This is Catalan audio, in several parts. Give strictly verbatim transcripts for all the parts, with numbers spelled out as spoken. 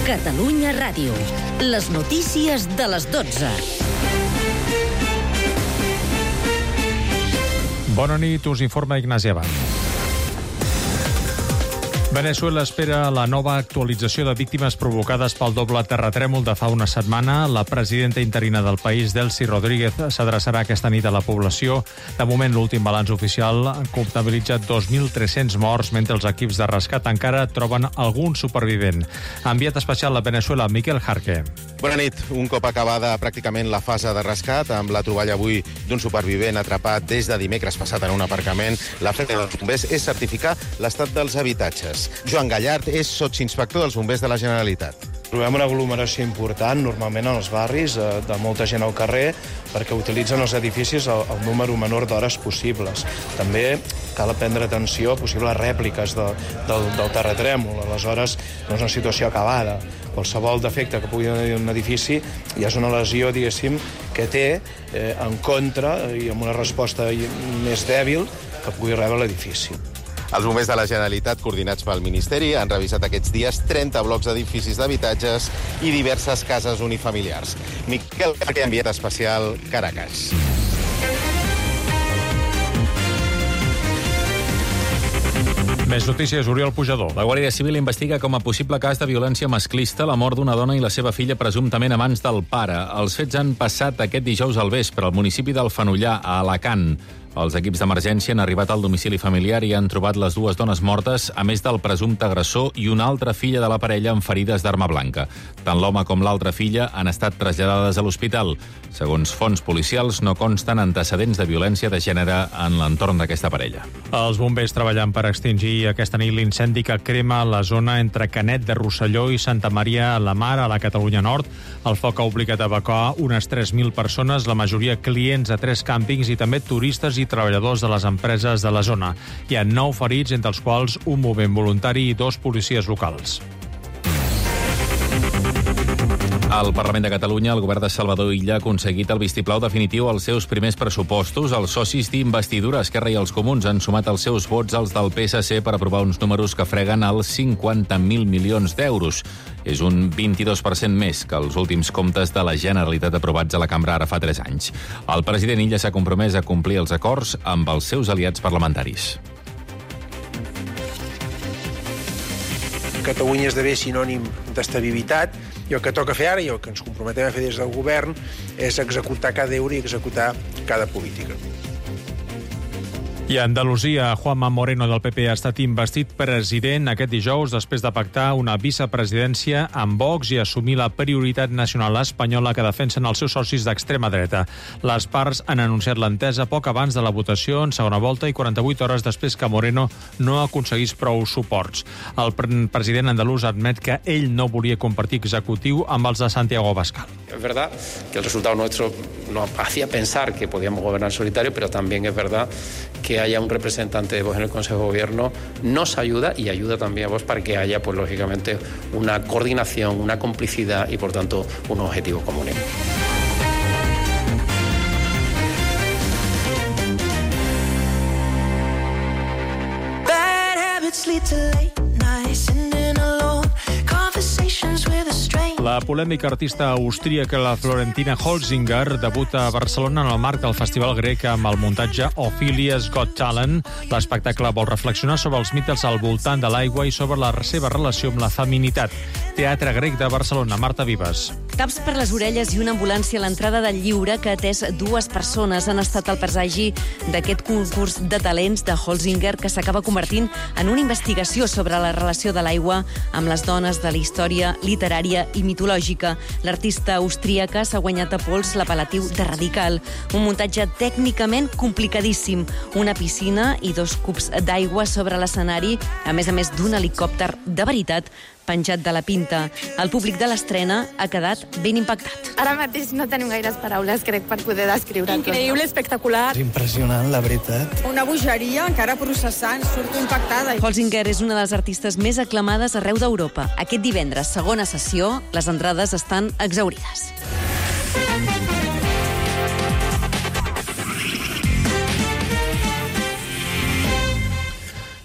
Catalunya Ràdio. Les notícies de les dotze. Bona nit, us informa Ignasi Abad. Veneçuela espera la nova actualització de víctimes provocades pel doble terratrèmol de fa una setmana. La presidenta interina del país, Delcy Rodríguez, s'adreçarà aquesta nit a la població. De moment, l'últim balanç oficial comptabilitza dos mil tres-cents morts, mentre els equips de rescat encara troben algun supervivent. Enviat especial a Veneçuela, Miquel Jarque. Bona nit. Un cop acabada pràcticament la fase de rescat, amb la troballa avui d'un supervivent atrapat des de dimecres passat en un aparcament, la feina dels bombers és certificar l'estat dels habitatges. Joan Gallart és sotsinspector dels bombers de la Generalitat. Trobem una aglomeració important, normalment en els barris, de molta gent al carrer, perquè utilitzen els edificis el, el número menor d'hores possibles. També cal prendre atenció a possibles rèpliques de, del, del terratrèmol. Aleshores, no és una situació acabada. Qualsevol defecte que pugui haver un edifici ja és una lesió, diguéssim, que té eh, en contra i amb una resposta més dèbil que pugui rebre l'edifici. Els bombers de la Generalitat, coordinats pel Ministeri, han revisat aquests dies trenta blocs d'edificis d'habitatges i diverses cases unifamiliars. Miquel Jarque, enviat especial, Caracas. Més notícies, Oriol Pujador. La Guàrdia Civil investiga com a possible cas de violència masclista la mort d'una dona i la seva filla presumptament a mans del pare. Els fets han passat aquest dijous al vespre al municipi del Fenollar, a Alacant. Els equips d'emergència han arribat al domicili familiar i han trobat les dues dones mortes, a més del presumpte agressor i una altra filla de la parella amb ferides d'arma blanca. Tant l'home com l'altra filla han estat traslladades a l'hospital. Segons fonts policials, no consten antecedents de violència de gènere en l'entorn d'aquesta parella. Els bombers treballen per extingir aquesta nit l'incendi que crema la zona entre Canet de Rosselló i Santa Maria la Mar, a la Catalunya Nord. El foc ha obligat a evacuar unes tres mil persones, la majoria clients a tres càmpings i també turistes i treballadors de les empreses de la zona. Hi ha nou ferits, entre els quals un moviment voluntari i dos policies locals. Al Parlament de Catalunya, el govern de Salvador Illa ha aconseguit el vistiplau definitiu als seus primers pressupostos. Els socis d'investidura, Esquerra i els Comuns, han sumat els seus vots als del P S C per aprovar uns números que freguen els cinquanta mil milions d'euros. És un vint-i-dos per cent més que els últims comptes de la Generalitat aprovats a la cambra ara fa tres anys. El president Illa s'ha compromès a complir els acords amb els seus aliats parlamentaris. Catalunya esdevé sinònim d'estabilitat i el que toca fer ara i el que ens comprometem a fer des del govern és executar cada euro i executar cada política. I a Andalusia, Juanma Moreno del P P ha estat investit president aquest dijous després de pactar una vicepresidència amb Vox i assumir la prioritat nacional espanyola que defensen els seus socis d'extrema dreta. Les parts han anunciat l'entesa poc abans de la votació en segona volta i quaranta-vuit hores després que Moreno no aconseguís prou suports. El president andalús admet que ell no volia compartir executiu amb els de Santiago Abascal. Es verdad que el resultado nuestro nos hacía pensar que podíamos gobernar solitario, pero también es verdad que haya un representante de Vox en el Consejo de Gobierno nos ayuda y ayuda también a Vox para que haya, pues lógicamente, una coordinación, una complicidad y, por tanto, unos objetivos comunes. Bad habits lead to late nights, sitting alone, conversations with a stranger. La polèmica artista austríaca, la Florentina Holzinger, debuta a Barcelona en el marc del Festival Grec amb el muntatge Ophelia's Got Talent. L'espectacle vol reflexionar sobre els mites al voltant de l'aigua i sobre la seva relació amb la feminitat. Teatre Grec de Barcelona, Marta Vives. Taps per les orelles i una ambulància a l'entrada del Lliure que ha atès dues persones han estat el presagi d'aquest concurs de talents de Holzinger que s'acaba convertint en una investigació sobre la relació de l'aigua amb les dones de la història literària i mitològica. L'artista austríaca s'ha guanyat a pols l'apel·latiu de radical. Un muntatge tècnicament complicadíssim. Una piscina i dos cubs d'aigua sobre l'escenari, a més a més d'un helicòpter de veritat penjat de la pinta. El públic de l'estrena ha quedat ben impactat. Ara mateix no tenim gaires paraules, crec, per poder descriure. Increïble, espectacular. És impressionant, la veritat. Una bogeria, encara processant, surto impactada. Holzinger és una de les artistes més aclamades arreu d'Europa. Aquest divendres, segona sessió, les entrades estan exhaurides.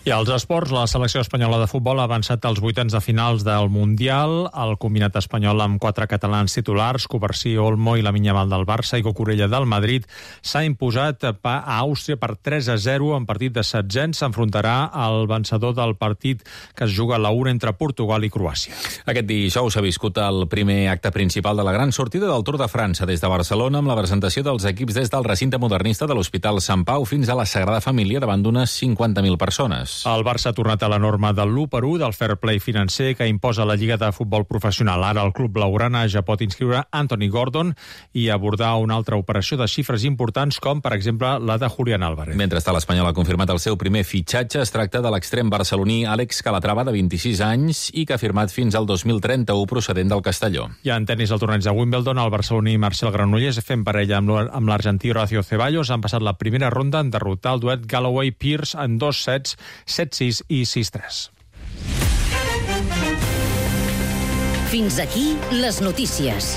I als esports, la selecció espanyola de futbol ha avançat als vuitens de finals del Mundial. El combinat espanyol amb quatre catalans titulars, Covarsí, Olmo i Lamine Yamal del Barça i Cucurella del Madrid, s'ha imposat a Àustria per tres a zero en partit de setzents. S'enfrontarà al vencedor del partit que es juga a la una entre Portugal i Croàcia. Aquest dijous s'ha viscut el primer acte principal de la gran sortida del Tour de França des de Barcelona, amb la presentació dels equips des del recinte modernista de l'Hospital Sant Pau fins a la Sagrada Família davant d'unes cinquanta mil persones. El Barça ha tornat a la norma del l'u per u del fair play financer que imposa la Lliga de Futbol Professional. Ara el club blaugrana ja pot inscriure Anthony Gordon i abordar una altra operació de xifres importants com, per exemple, la de Julián Álvarez. Mentrestant, l'Espanyol ha confirmat el seu primer fitxatge. Es tracta de l'extrem barceloní Àlex Calatrava, de vint-i-sis anys, i que ha firmat fins al dos mil trenta-u procedent del Castelló. I en tenis al torneig de Wimbledon, el barceloní Marcel Granollers, fent parella amb l'argentí Horacio Ceballos, han passat la primera ronda en derrotar el duet Galloway-Pierce en dos sets, set sis i sis tres. Fins aquí les notícies.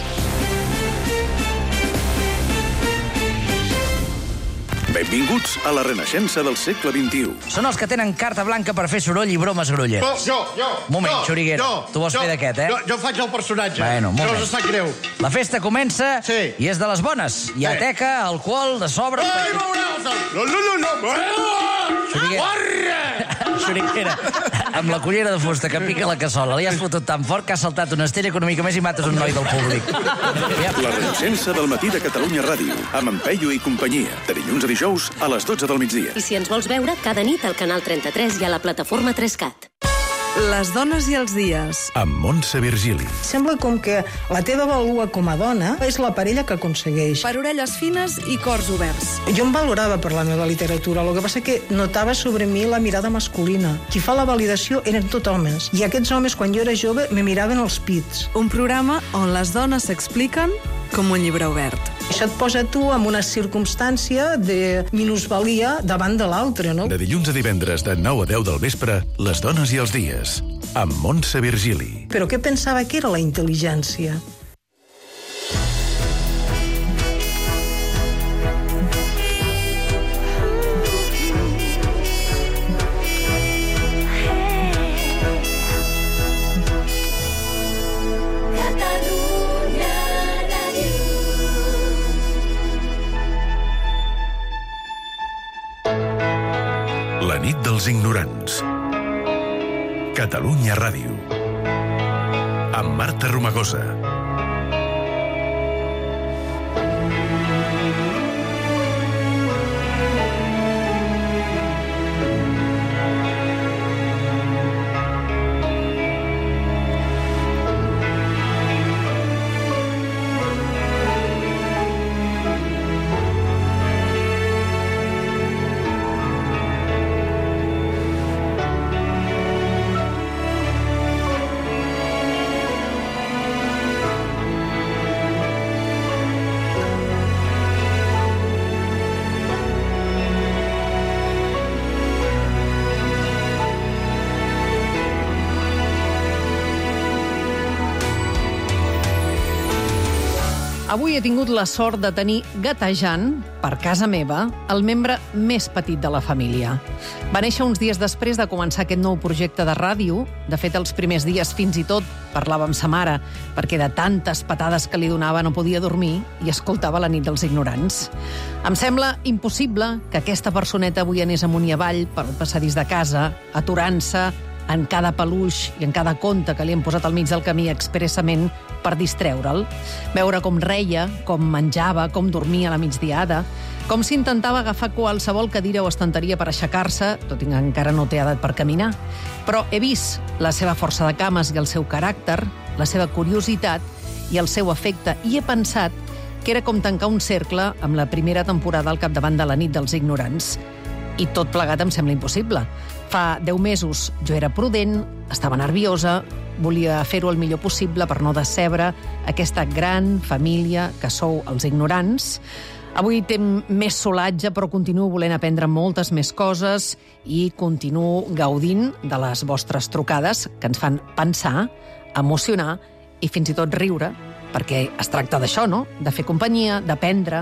Benvinguts a la renaixença del segle vint-i-u. Són els que tenen carta blanca per fer soroll i bromes grollers. Oh, jo, jo. Moment, jo, Xuriguera. Jo, tu vols jo, fer d'aquest, eh? Jo, jo faig el personatge. Bueno, moment. No us sap greu. La festa comença sí. i és de les bones. Hi ha sí. teca, alcohol, de sobre... Ai, no, no, no, no, no. Xuriguera. Xuriguera. Amb la cullera de fusta que pica la cassola li has fotut tan fort que has saltat una estella econòmica més i mates un noi del públic. La renaixença del matí de Catalunya Ràdio, amb en Peyu i companyia, de dilluns a dijous a les dotze del migdia. I si ens vols veure, cada nit al canal trenta-tres i a la plataforma tres cat. Les dones i els dies. Amb Montse Virgili. Sembla com que la teva vàlua com a dona és la parella que aconsegueix. Per orelles fines i cors oberts. Jo em valorava per la meva literatura, el que passa que notava sobre mi la mirada masculina. Qui fa la validació eren tot homes. I aquests homes, quan jo era jove, me miraven els pits. Un programa on les dones s'expliquen com un llibre obert. Això et posa tu en una circumstància de minusvalia davant de l'altre, no? De dilluns a divendres, de nou a deu del vespre, les dones i els dies, amb Montse Virgili. Però què pensava que era la intel·ligència? La nit dels ignorants. Catalunya Ràdio. Amb Marta Romagosa. Avui he tingut la sort de tenir gatejant, per casa meva, el membre més petit de la família. Va néixer uns dies després de començar aquest nou projecte de ràdio. De fet, els primers dies fins i tot parlava amb sa mare, perquè de tantes patades que li donava no podia dormir i escoltava La nit dels ignorants. Em sembla impossible que aquesta personeta avui anés amunt i avall pel passadís de casa, aturant-se en cada peluix i en cada conte que li hem posat al mig del camí expressament per distreure'l. Veure com reia, com menjava, com dormia a la migdiada, com s'intentava agafar qualsevol cadira o estanteria per aixecar-se, tot i que encara no té edat per caminar. Però he vist la seva força de cames i el seu caràcter, la seva curiositat i el seu afecte, i he pensat que era com tancar un cercle amb la primera temporada al capdavant de La nit dels ignorants. I tot plegat em sembla impossible. Fa deu mesos jo era prudent, estava nerviosa, volia fer-ho el millor possible per no decebre aquesta gran família que sou els ignorants. Avui té més solatge, però continuo volent aprendre moltes més coses i continuo gaudint de les vostres trucades que ens fan pensar, emocionar i fins i tot riure, perquè es tracta d'això, no? De fer companyia, d'aprendre,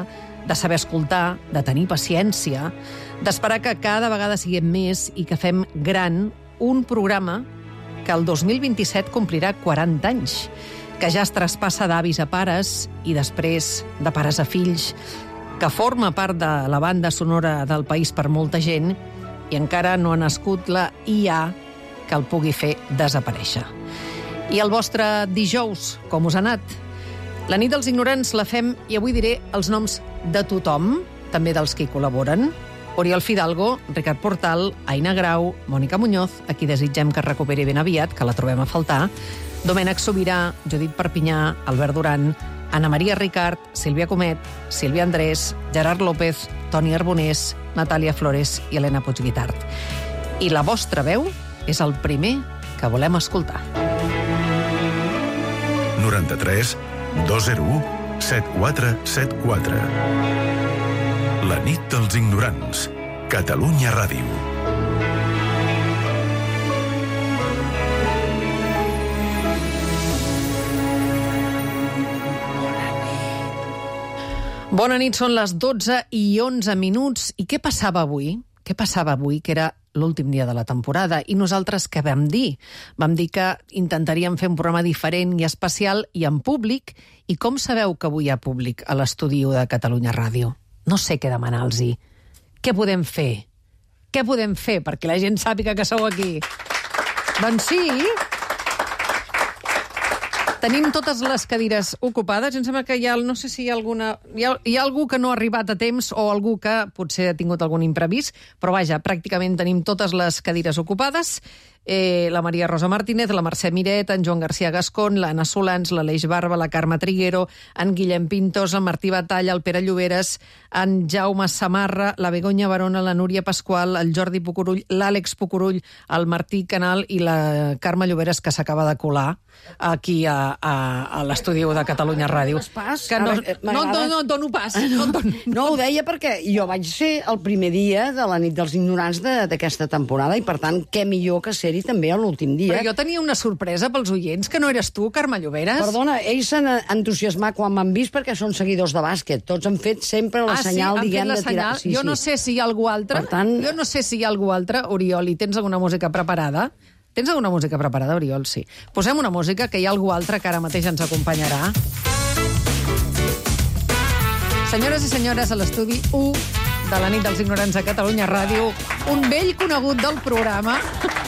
de saber escoltar, de tenir paciència, d'esperar que cada vegada siguem més i que fem gran un programa que el dos mil vint-i-set complirà quaranta anys, que ja es traspassa d'avis a pares i després de pares a fills, que forma part de la banda sonora del país per molta gent i encara no ha nascut la I A que el pugui fer desaparèixer. I el vostre dijous, com us ha anat? La nit dels ignorants la fem, i avui diré els noms de tothom, també dels que hi col·laboren. Oriol Fidalgo, Ricard Portal, Aina Grau, Mònica Muñoz, a qui desitgem que es recuperi ben aviat, que la trobem a faltar, Domènec Sobirà, Judit Perpinyà, Albert Duran, Ana Maria Ricard, Sílvia Comet, Sílvia Andrés, Gerard López, Toni Arbonés, Natàlia Flores i Helena Puigguitart. I la vostra veu és el primer que volem escoltar. noranta-tres dos zero u set quatre set quatre. La nit dels ignorants. Catalunya Ràdio. Bona nit, són les dotze i onze minuts. I què passava avui? Què passava avui, que era l'últim dia de la temporada? I nosaltres què vam dir? Vam dir que intentaríem fer un programa diferent i especial i en públic. I com sabeu que avui hi ha públic a l'estudi de Catalunya Ràdio? No sé què demanar-los-hi. Què podem fer? Què podem fer perquè la gent sàpiga que sou aquí? Doncs sí... Tenim totes les cadires ocupades. Em sembla que hi ha, no sé si hi ha alguna... Hi ha, hi ha algú que no ha arribat a temps o algú que potser ha tingut algun imprevist, però vaja, pràcticament tenim totes les cadires ocupades. Eh, la Maria Rosa Martínez, la Mercè Miret, en Joan García Gascón, l'Anna Solans, l'Aleix Barba, la Carme Triguero, en Guillem Pintos, en Martí Batalla, el Pere Lloberes, en Jaume Samarra, la Begoña Barona, la Núria Pasqual, el Jordi Pucurull, l'Àlex Pucurull, el Martí Canal i la Carme Lloberes, que s'acaba de colar aquí a, a, a l'estudi de Catalunya Ràdio. Pas, que no, ara, no, no, no et dono pas. No, no, dono, no ho deia perquè jo vaig ser el primer dia de la nit dels ignorants d'aquesta temporada i, per tant, què millor que ser-hi també a l'últim dia. Però jo tenia una sorpresa pels oients, que no eres tu, Carme Lloberes. Perdona, ells s'han entusiasmat quan m'han vist perquè són seguidors de bàsquet. Tots han fet sempre la ah, senyal, sí? diguem, la de tirar... Sí, jo sí. no sé si hi ha algú altre. Per tant... Jo no sé si hi ha algú altre. Oriol, i tens alguna música preparada? Tens alguna música preparada, Oriol? Sí. Posem una música, que hi ha algú altre que ara mateix ens acompanyarà. Senyores i senyores, a l'estudi u de la nit dels ignorants a Catalunya Ràdio, un vell conegut del programa...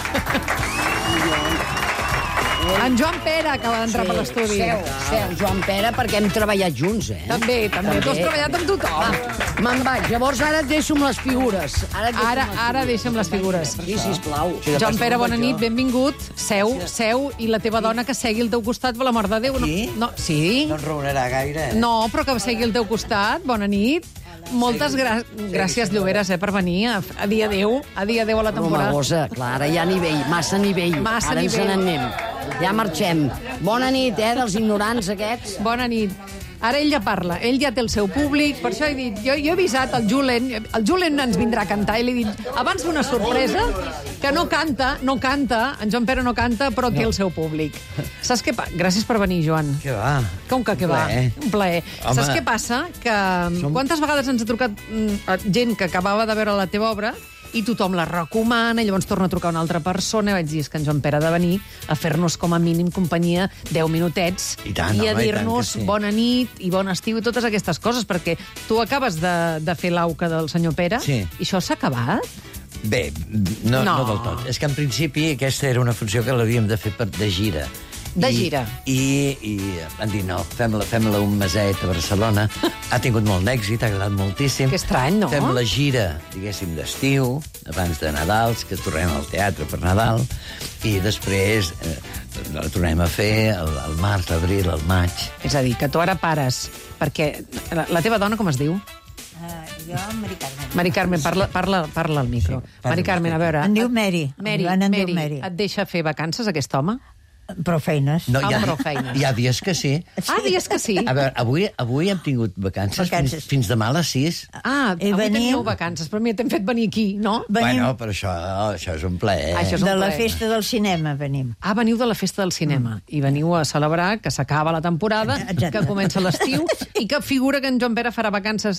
En Joan Pere acaba d'entrar sí, per l'estudi. Seu, seu, Joan Pere, perquè hem treballat junts, eh? També, també. també. Tu has treballat amb tothom. Ah, me'n vaig. Llavors ara et deixo amb les figures. Ara, ara, ara deixa'm les figures. Sí, sisplau. Sí, Joan Pere, bona nit, benvingut. Seu, seu, i la teva dona que segui al teu costat, per la mort de Déu. Sí? No, sí? No en raonarà gaire. No, però que segui al teu costat. Bona nit. Moltes gra gràcies, Lloberes, eh, per venir a, a dir adéu, a dir adéu a la temporada. Romagosa, clar, ara hi ha nivell, massa nivell. Massa ara nivell. Ara ens n'anem. Ja marxem. Bona nit, eh, dels ignorants aquests. Bona nit. Ara ell ja parla, ell ja té el seu públic, per això he dit, jo, jo he avisat el Julen, el Julen ens vindrà a cantar, i li he dit, abans fer una sorpresa, que no canta, no canta, en Joan Pere no canta, però té no. el seu públic. Saps què passa? Gràcies per venir, Joan. Què va? Com que què va? Un plaer. Home. Saps què passa? Que Som... quantes vegades ens ha trucat mm, gent que acabava de veure la teva obra i tothom la recomana, i llavors torna a trucar una altra persona, i vaig dir, és que en Joan Pere ha de venir a fer-nos com a mínim companyia deu minutets I, tant, i a home, dir-nos sí. bona nit i bon estiu i totes aquestes coses, perquè tu acabes de, de fer l'auca del senyor Pere, sí. i això s'ha acabat? Bé, no, no. no del tot. És que en principi aquesta era una funció que l'havíem de fer per, de gira. De I, gira. I, i van dir, no, fem-la fem un meset a Barcelona. Ha tingut molt d'èxit, ha agradat moltíssim. Que estrany, no? Fem la gira, diguéssim, d'estiu, abans de Nadals, que tornem al teatre per Nadal, i després eh, la tornem a fer al, al març, l'abril, al maig. És a dir, que tu ara pares, perquè la, la teva dona com es diu? Uh, jo, Mari Carmen. Mari Carmen, parla, parla, parla al micro. Sí, Mari Carmen, a veure... Em diu Mary. Mary, em Mary, diu Mary. Et deixa fer vacances, aquest home? Prou feines. No, hi ha, ah, prou feines. Hi ha dies que sí. Ah, dies que sí. A veure, avui, avui hem tingut vacances, vacances. Fins, fins demà a les sis. Ah, I avui venim... teníeu vacances, però mi t'hem fet venir aquí, no? Venim... Bueno, però això, això és un plaer. Ah, és un de plaer. La festa del cinema venim. Ah, veniu de la festa del cinema. Mm. I veniu a celebrar que s'acaba la temporada, exacte. Que comença l'estiu, i que figura que en Joan Pere farà vacances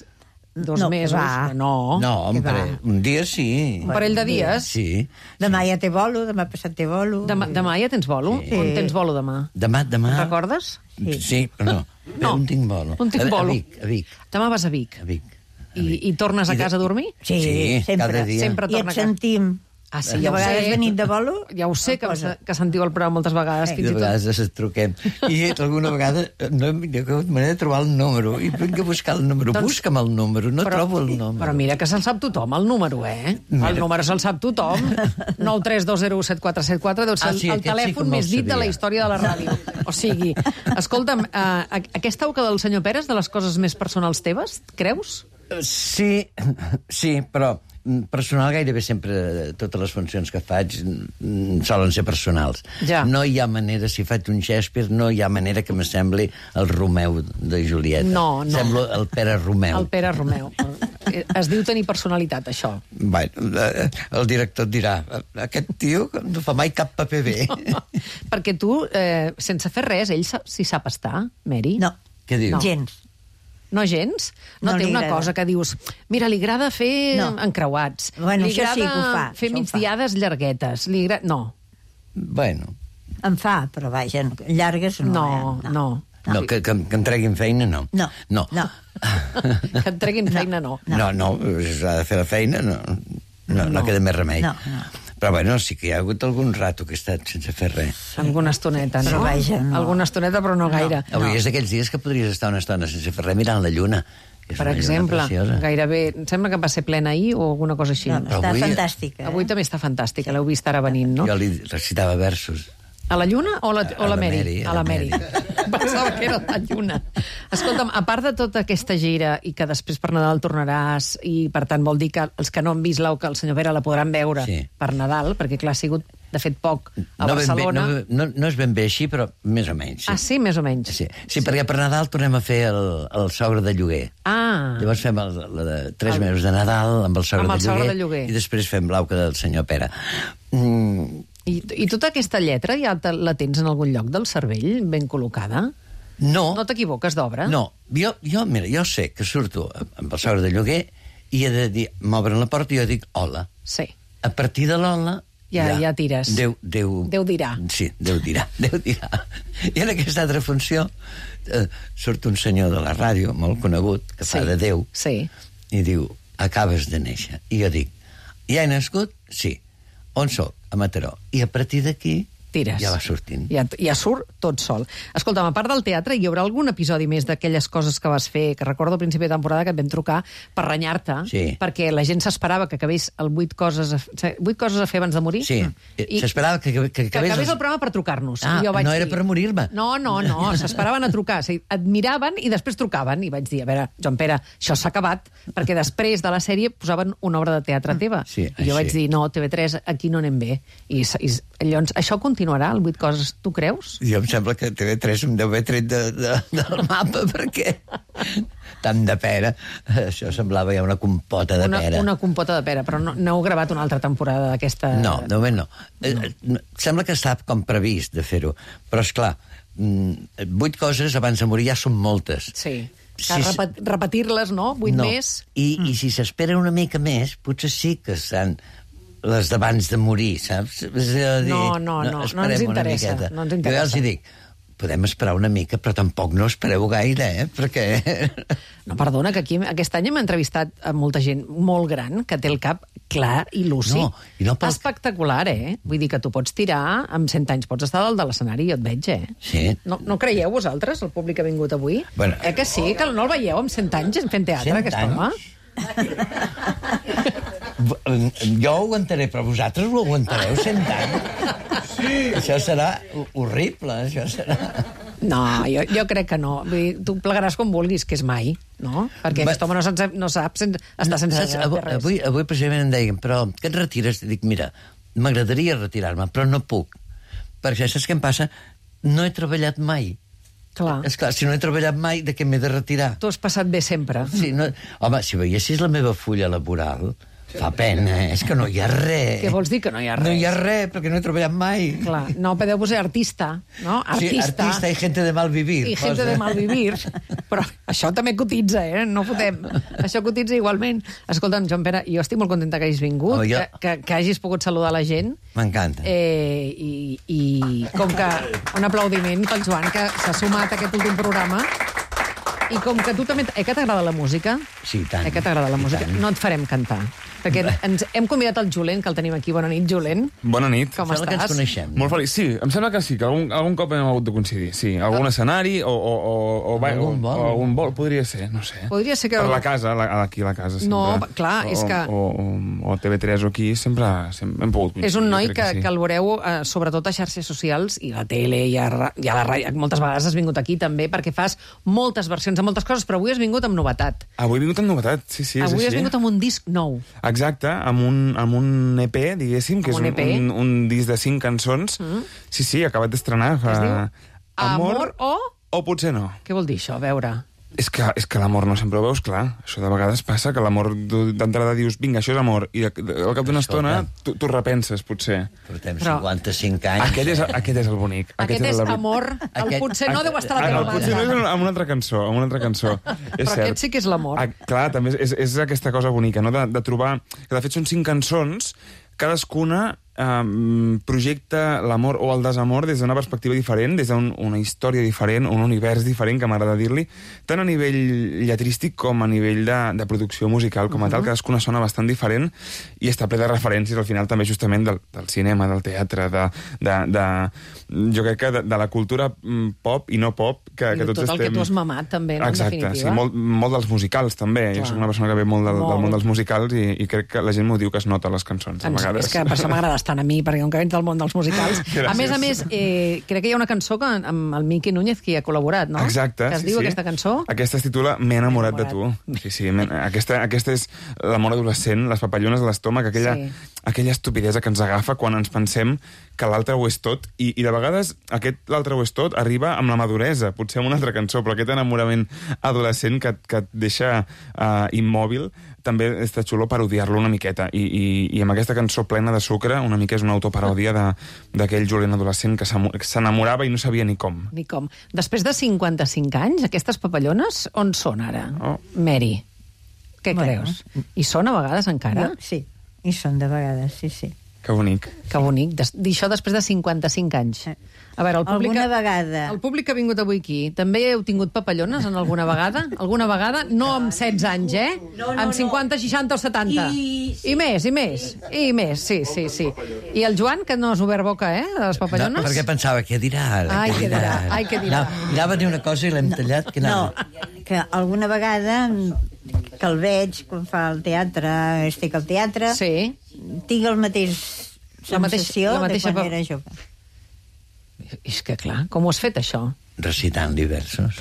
dos No, mesos. va. No. No, un Què va? parell, un dia sí. Un parell de dies? Sí. Demà ja té bolo, demà passat té bolo. Demà, demà ja tens bolo? Sí. On tens bolo demà? Demà, demà... Recordes? Sí, sí però no. No. On tinc bolo? On tinc A- bolo? A Vic, a Vic. Demà vas a Vic. A Vic. I, i tornes a I de- casa a dormir? Sí, Sí, sempre. cada dia. Sempre I torna et a casa. sentim. Ah, sí, I ja a ho vegades sé. venint de bolo... Ja ho sé, que, cosa. que sentiu el programa moltes vegades. I Fins de i tot. vegades ens truquem. I alguna vegada no hem tingut manera de trobar el número. I vinc a buscar el número. Doncs- Busca'm el número. No Però- trobo el número. Però mira que se'l sap tothom, el número, eh? Mira. El número se'l sap tothom. nou tres dos zero set quatre set quatre deu ser Ah, sí, el aquest sí que telèfon me'l més dit de la sabia. història de la ràdio. O sigui, escolta'm, eh, aquesta auca del senyor Pérez, de les coses més personals teves, creus? Sí, sí, però mm, personal gairebé sempre, totes les funcions que faig mm, solen ser personals. Ja. No hi ha manera, si faig un Shakespeare, no hi ha manera que m'assembli el Romeu de Julieta. No, no. Semblo el Pere Romeu. El Pere Romeu. Eh, Es diu tenir personalitat, això. Bueno, eh, el director et dirà, aquest tio no fa mai cap paper bé. Perquè tu, eh, sense fer res, ell sa- s'hi sap estar, Mary? No, Què dius? No. gens. No gens? No, No té li una agrada. cosa que dius... Mira, li agrada fer No. encreuats. Bueno, li això agrada sí que ho fa, fer això ho fa. migdiades llarguetes. Li agra... No, Bueno, En fa, però vaja, llargues no. no, eh? no. no, que, que, que em treguin feina, no. No, No, no. Que et treguin feina, no. no, no, s'ha de fer la feina, no, no, no, no queda més remei. No, no. Però bueno, sí que hi ha hagut algun rato que he estat sense fer res. Alguna estoneta, no? Però vaja, no. Alguna estoneta, però no gaire. Avui és d'aquells dies que podries estar una estona sense fer res mirant la lluna. És Per una lluna exemple, preciosa. gairebé... Em sembla que va ser plena ahir o alguna cosa així. No, Però està avui- fantàstica. Avui també està fantàstica, l'heu vist ara venint, no? Jo li recitava versos. A la lluna o la, o A la la Mary? Mary, A la Mary. Pensava que era la lluna. Escolta'm, a part de tota aquesta gira i que després per Nadal tornaràs i, per tant, vol dir que els que no han vist l'auca el senyor Pere la podran veure Sí. per Nadal, perquè, clar, ha sigut, de fet, poc a no, ben bé, Barcelona. no, no, no és ben bé així, però més o menys. Sí. Ah, sí? Més o menys. Sí, sí, perquè per Nadal tornem a fer el, el sogre de lloguer. Ah, Llavors fem el, la de tres el... mesos de Nadal amb el sogre, Amb el de, sogre lloguer, de lloguer. i després fem l'auca del senyor Pere. Mm, I, i tota aquesta lletra ja te, la tens en algun lloc del cervell, ben col·locada? no, No t'equivoques d'obra? no. Jo, jo, mira, jo sé que surto amb el sogre de lloguer i he de dir, m'obren la porta i jo dic hola. Sí. A partir de l'hola... Ja- ja tires. Déu, Déu, Déu dirà. Sí, Déu dirà, Déu dirà. I en aquesta altra funció eh, surt un senyor de la ràdio, molt conegut, que fa Sí. de Déu, Sí. i diu, acabes de néixer. I jo dic, ja he nascut? Sí. On soc? A Mataró. I a partir d'aquí Tires. ja va sortint. Ja, ja surt tot sol. Escolta'm, a part del teatre, hi haurà algun episodi més d'aquelles coses que vas fer, que recordo al principi de temporada que et vam trucar per renyar-te, Sí. perquè la gent s'esperava que acabés el vuit coses a, vuit coses a fer abans de morir. Sí, I, s'esperava que, que, que que acabés... acabés els- el programa per trucar-nos. Ah, I jo vaig no era dir- per morir-me. No, no, no, s'esperaven a trucar. O sigui, et miraven i després trucaven. I vaig dir, a veure, Joan Pere, això s'ha acabat, perquè després de la sèrie posaven una obra de teatre teva. Sí, I jo així. vaig dir, no, T V tres, aquí no anem bé. I, s- i s- llavors, això continuarà, el vuit coses, tu creus? Jo em sembla que T V tres em deu haver tret de, de, del mapa, perquè tant de pera, això semblava ja una compota de Una, pera. una compota de pera, però no, no heu gravat una altra temporada d'aquesta... No, de moment no. Eh, eh, Sembla que està com previst de fer-ho, però és clar, mm, vuit coses abans de morir ja són moltes. Sí. Si Que s- repet, repetir-les, no? Vuit no. més. I, I si s'espera una mica més, potser sí que seran les d'abans de morir, saps? És a dir, No, no, no, no esperem ens una interessa, miqueta. no ens Jo ja interessa. els hi dic, podem esperar una mica, però tampoc no espereu gaire, eh? Perquè... No, perdona, que aquí aquest any hem entrevistat a molta gent molt gran que té el cap clar i lúcid. No, i no pel- Espectacular, eh? Vull dir que tu pots tirar, amb cent anys pots estar dalt de l'escenari, jo et veig, eh? Sí. No, no creieu vosaltres, el públic que ha vingut avui? Bueno. Eh que sí, que no el veieu amb cent anys fent teatre, cent aquest anys? home? Jo ho aguantaré, però vosaltres ho aguantareu cent anys? Sí. Això serà horrible, això serà... No, jo, jo crec que no. Vull dir, tu plegaràs com vulguis, que és mai, no? Perquè Va- aquest home no, sense, no sap sen, estar sense Saps, fer avui, res. avui, avui precisament em deien, però que et retires? Dic, mira, m'agradaria retirar-me, però no puc. Perquè saps què em passa? No he treballat mai. Clar. És clar, si no he treballat mai, de què m'he de retirar? Tu has passat bé sempre. Sí, no... Home, si veiessis la meva fulla laboral, fa pena, eh? És que no hi ha res. Què vols dir que no hi ha res? No hi ha res, perquè no he treballat mai. Clar, no, podeu posar artista, no? Artista. Sí, artista i gente de mal vivir. I gente posa. de mal vivir. Però això també cotitza, eh? No fotem. Això cotitza igualment. Escolta'm, Joan Pere, jo estic molt contenta que hagis vingut, Oh, jo- que, que, que hagis pogut saludar la gent. M'encanta. Eh, i, I com que... Un aplaudiment pel Joan, que s'ha sumat a aquest últim programa. I com que tu també... Eh, que t'agrada la música? Sí, tant. Eh, que t'agrada la música? No et farem cantar. Perquè ens hem convidat el Julent, que el tenim aquí. Bona nit, Julent. Bona nit. Com estàs? Que ens coneixem. Molt feliç. Sí, em sembla que sí, que algun, algun cop hem hagut de coincidir. Sí, algun escenari o, o, o, o, o, Algun o, vol. o algun vol, podria ser, no sé. Podria ser que... Per la casa, la, aquí a la casa. Sempre. No, clar, és que- O, o, o T V tres o aquí, sempre, sempre hem pogut coincidir. És un noi jo que, crec que, sí. el veureu, eh, sobretot a xarxes socials, i a la tele, i a, ra- i a la ràdio. Moltes vegades has vingut aquí, també, perquè fas moltes versions de moltes coses, però avui has vingut amb novetat. Avui he vingut amb novetat, sí, sí, és Avui així. has vingut amb un disc nou. Exacte, amb un, amb un E P, diguéssim, que Amb és un un, E P. un, un disc de cinc cançons. Mm. Sí, sí, acabat d'estrenar. Fa... Es diu Amor o... O potser no. Què vol dir això? A veure... És que, és que l'amor no sempre ho veus clar. Això de vegades passa, que l'amor d'entrada dius, vinga, això és amor, i al cap d'una estona tu, tu repenses, potser. Portem Però- cinquanta-cinc anys. Aquest és, aquest és el bonic. Aquest és la- amor. El Aquest- potser no deu estar a la Ah, teva el potser no és banda. amb una altra cançó, amb una altra cançó. és Però cert. aquest sí que és l'amor. Ah, clar, també és, és aquesta cosa bonica, no? de, de trobar... Que de fet són cinc cançons, cadascuna um, projecta l'amor o el desamor des d'una perspectiva diferent, des d'una un, història diferent, un univers diferent, que m'agrada dir-li, tant a nivell lletrístic com a nivell de, de producció musical com a tal, cadascuna sona bastant diferent i està ple de referències al final també justament del, del cinema, del teatre, de, de, de, jo crec que de, de la cultura mm, pop i no pop que, I que de tots tot el estem... que tu has mamat, també, no? Exacte, En definitiva. sí, molt, molt dels musicals, també. Clar. Jo soc una persona que ve molt del, Molt. del món dels musicals i, i crec que la gent m'ho diu que es nota a les cançons, a Ens, vegades. és que per això m'agrada estar a mi, perquè com que vens del món dels musicals... Gràcies. A més a més, eh, crec que hi ha una cançó que, amb el Miqui Núñez que hi ha col·laborat, no? Exacte, Que es sí, diu sí. aquesta cançó? Aquesta es titula M'he enamorat, de tu. Sí, sí, m'he- aquesta, aquesta és l'amor adolescent, les papallones de l'estómac, aquella, Sí. aquella estupidesa que ens agafa quan ens pensem que l'altre ho és tot, i, i de vegades aquest l'altre ho és tot arriba amb la maduresa, potser amb una altra cançó, però aquest enamorament adolescent que, et- que et deixa uh, immòbil, també està xulo parodiar-lo una miqueta, I, i, i amb aquesta cançó plena de sucre, una mica és una autoparòdia de- d'aquell Julien adolescent que s'amo- que s'enamorava i no sabia ni com. Ni com. Després de cinquanta-cinc anys, aquestes papallones on són ara? Oh. Mary, què Bueno. creus? I són a vegades encara? Jo, sí, i són de vegades, sí, sí. Que bonic. Que bonic. Des, això després de cinquanta-cinc anys. A veure, el públic... Alguna vegada. El públic que ha vingut avui aquí, també heu tingut papallones en alguna vegada? Alguna vegada? No amb setze anys, eh? No, no, amb cinquanta, seixanta o setanta. I- I més, i més. I més, sí, sí, sí. I el Joan, que no has obert boca, eh, de les papallones? No, perquè pensava, què dirà ara? Ai, què dirà, ai, què dirà. Anava, anava a dir una cosa i l'hem tallat. Que No, anava... que alguna vegada que el veig quan fa el teatre, estic al teatre, sí. tinc el mateix La mateixa- sensació la mateixa de quan pa- era jove. És que, clar, com ho has fet, això? Recitant-li versos.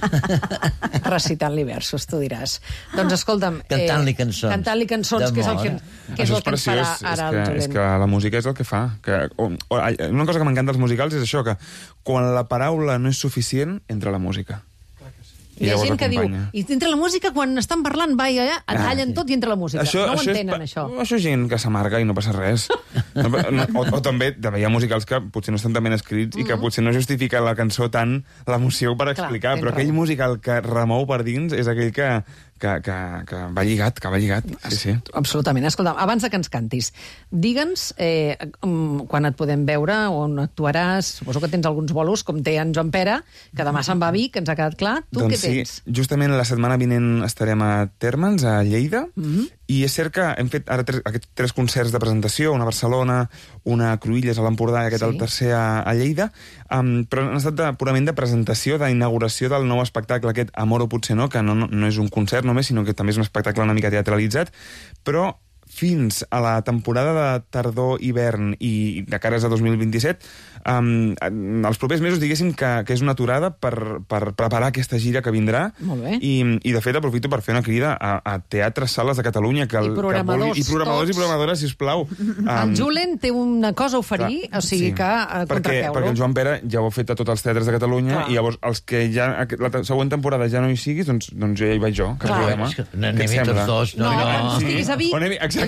Recitant-li versos, tu diràs. Doncs escolta'm... Cantant-li cançons. Cantant-li cançons, que és el que, que, és Això el que ens farà preciós, ara és el que, Julent. és que la música és el que fa. Que, o, o, una cosa que m'encanta dels musicals és això, que quan la paraula no és suficient, entra la música. Hi ha llavors gent que diu, acompanya. i entra la música, quan estan parlant, va allà, tallen tot i entra la música. Això, no ho això entenen, és, això. Això és gent que s'amarga i no passa res. No, no, o, o també hi ha musicals que potser no estan tan ben escrits mm. i que potser no justifica la cançó tant l'emoció per Clar, explicar, tens però raó. aquell musical que remou per dins és aquell que, que, que, que va lligat, que va lligat. Sí, sí. Absolutament. Escolta, abans de que ens cantis, digue'ns eh, um, quan et podem veure, on actuaràs. Suposo que tens alguns bolos, com té en Joan Pere, que demà se'n va a Vic, que ens ha quedat clar. Tu doncs què tens? Sí, justament la setmana vinent estarem a Térmens, a Lleida, Mm -hmm. i és cert que hem fet ara tres, aquests tres concerts de presentació, una a Barcelona, una a Cruïlles, a l'Empordà, i aquest Sí. el tercer a, a Lleida, um, però han estat de, purament de presentació, d'inauguració del nou espectacle, aquest Amor o potser no, que no, no, no és un concert només, sinó que també és un espectacle una mica teatralitzat, però fins a la temporada de tardor-hivern i de cares a dos mil vint-i-set, um, els propers mesos diguéssim que, que és una aturada per, per preparar aquesta gira que vindrà. Molt bé. I, i de fet aprofito per fer una crida a, a teatres, sales de Catalunya que, el, I programadors, que vulgui, i programadors tots. i programadores, sisplau. Um, el Julent té una cosa a oferir, o sigui sí. que uh, perquè, contracteu-lo. perquè el Joan Pere ja ho ha fet a tots els teatres de Catalunya. Clar. I llavors els que ja la te- següent temporada ja no hi siguis, doncs, doncs ja hi vaig jo. Que Clar. problema. És que anem-hi tots dos, no, No, no. quan estiguis a Vic, O anem-hi- exacte.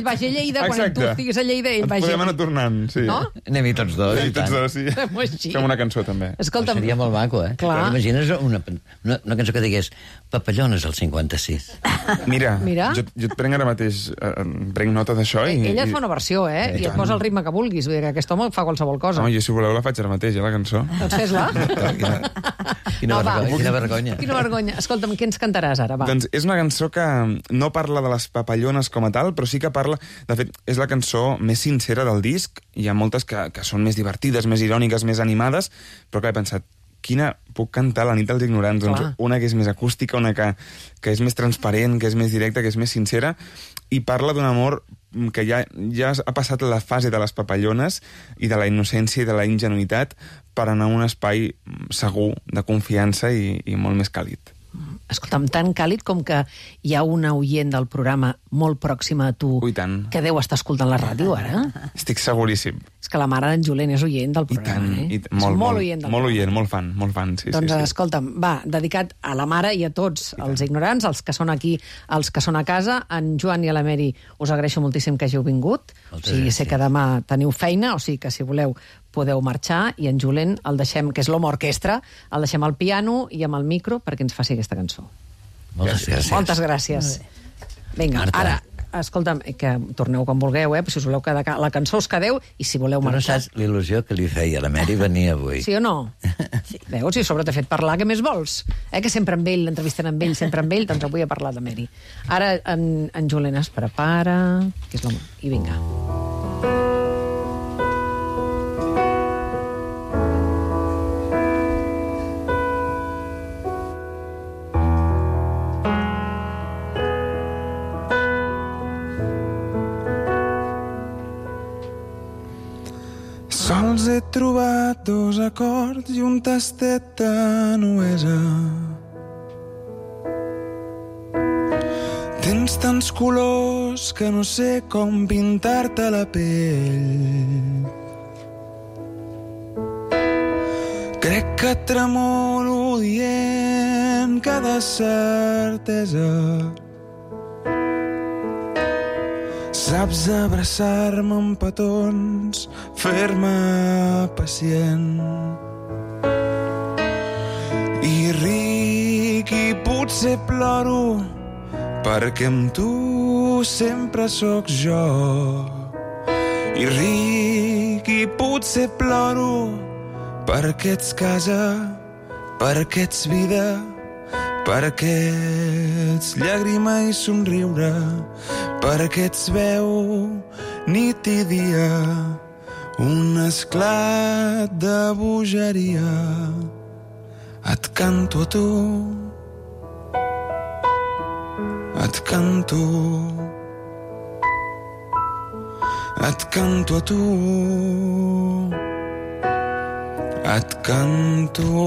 ell vagi a Lleida, quan Exacte. tu estiguis a Lleida, ell Ens vagi... podem anar tornant, sí. No? Anem-hi tots dos. Anem-hi tots dos, sí. Fem-ho així. Fem una cançó, també. Escolta'm... Seria molt maco, eh? Clar. Però imagines una, una, una cançó que digués Papallones al cinquanta-sis. Mira, Mira. Jo, jo et prenc ara mateix, eh, prenc nota d'això i... Ella et fa una versió, eh? I I et tant. posa el ritme que vulguis. Vull dir que aquest home fa qualsevol cosa. Home, jo si voleu la faig ara mateix, eh, la cançó. Doncs fes-la. Quina, No, va. vergonya, quina vergonya. Quina vergonya. Escolta'm, què ens cantaràs ara, va? Doncs és una cançó que no parla de les papallones com a tal, però sí que parla... De fet, és la cançó més sincera del disc. Hi ha moltes que, que són més divertides, més iròniques, més animades, però clar, he pensat, quina puc cantar la nit dels ignorants? Clar. Doncs una que és més acústica, una que, que és més transparent, que és més directa, que és més sincera, i parla d'un amor que ja, ja ha passat la fase de les papallones i de la innocència i de la ingenuïtat per anar a un espai segur, de confiança i, i molt més càlid. Escolta'm, tan càlid com que hi ha una oient del programa molt pròxima a tu Ui, tant. que deu estar escoltant la ràdio, ara. Estic seguríssim. És que la mare d'en Julen és oient del I programa, tant, eh? i És tant. Molt, molt molt, oient del molt programa. oient, molt fan, molt fan, sí, Doncs, sí, sí. escolta'm, va, dedicat a la mare i a tots els ignorants, els que són aquí, els que són a casa. En Joan i a la Mary us agraeixo moltíssim que hàgiu vingut. Moltes O sigui, gràcies. sé que demà teniu feina, o sigui que si voleu podeu marxar, i en Julen el deixem, que és l'home orquestra, el deixem al piano i amb el micro perquè ens faci aquesta cançó. Moltes gràcies. Moltes gràcies. Vinga, Marta. ara, escolta'm, que torneu quan vulgueu, eh? Si us voleu quedar... La cançó us quedeu, i si voleu Tu no marxar... saps l'il·lusió que li feia a la Mary venir avui. Sí o no? Sí. Veus? I sobre t'he fet parlar, què més vols? Eh, que sempre amb ell, l'entrevisten amb ell, sempre amb ell, doncs avui he parlat de Mary. Ara en, en Julen es prepara, que és l'home, i vinga. Sols he trobat dos acords i un tastet de nuesa. Tens tants colors que no sé com pintar-te la pell. Crec que tremolo dient cada certesa. Saps abraçar-me amb petons, fer-me pacient. I ric i potser ploro, perquè amb tu sempre sóc jo. I ric i potser ploro, perquè ets casa, perquè ets vida, perquè ets llàgrima i somriure, perquè ets veu nit i dia, un esclat de bogeria. Et canto a tu, et canto, et canto a tu, et canto.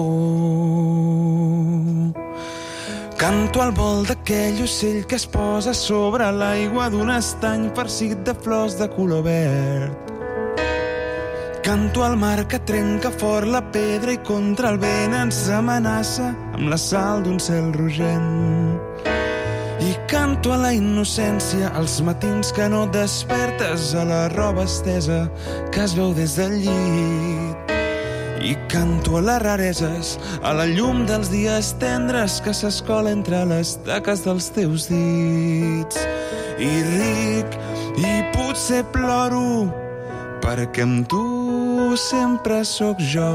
Canto al vol d'aquell ocell que es posa sobre l'aigua d'un estany farcit de flors de color verd. Canto al mar que trenca fort la pedra i contra el vent ens amenaça amb la sal d'un cel rogent. I canto a la innocència, als matins que no despertes, a la roba estesa que es veu des del llit. I canto a les rareses, a la llum dels dies tendres que s'escola entre les taques dels teus dits. I ric, i potser ploro, perquè amb tu sempre sóc jo.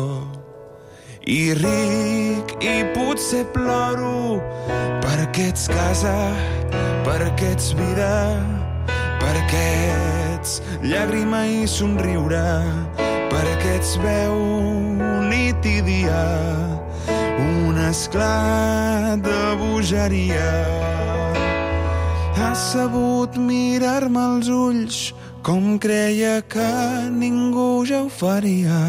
I ric, i potser ploro, perquè ets casa, perquè ets vida, perquè ets llàgrima i somriure, perquè ets veu nit i dia, un esclat de bogeria. Has sabut mirar-me als ulls com creia que ningú ja ho faria.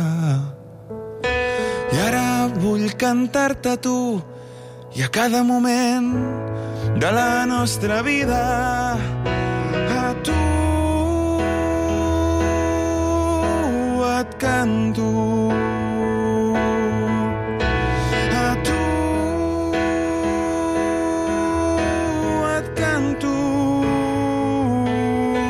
I ara vull cantar-te a tu i a cada moment de la nostra vida. A tu et canto, a tu et canto,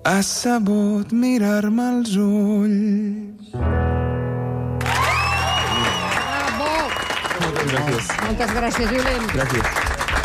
has sabut mirar-me als ulls. Moltes gràcies. Moltes gràcies, Julen. Gràcies.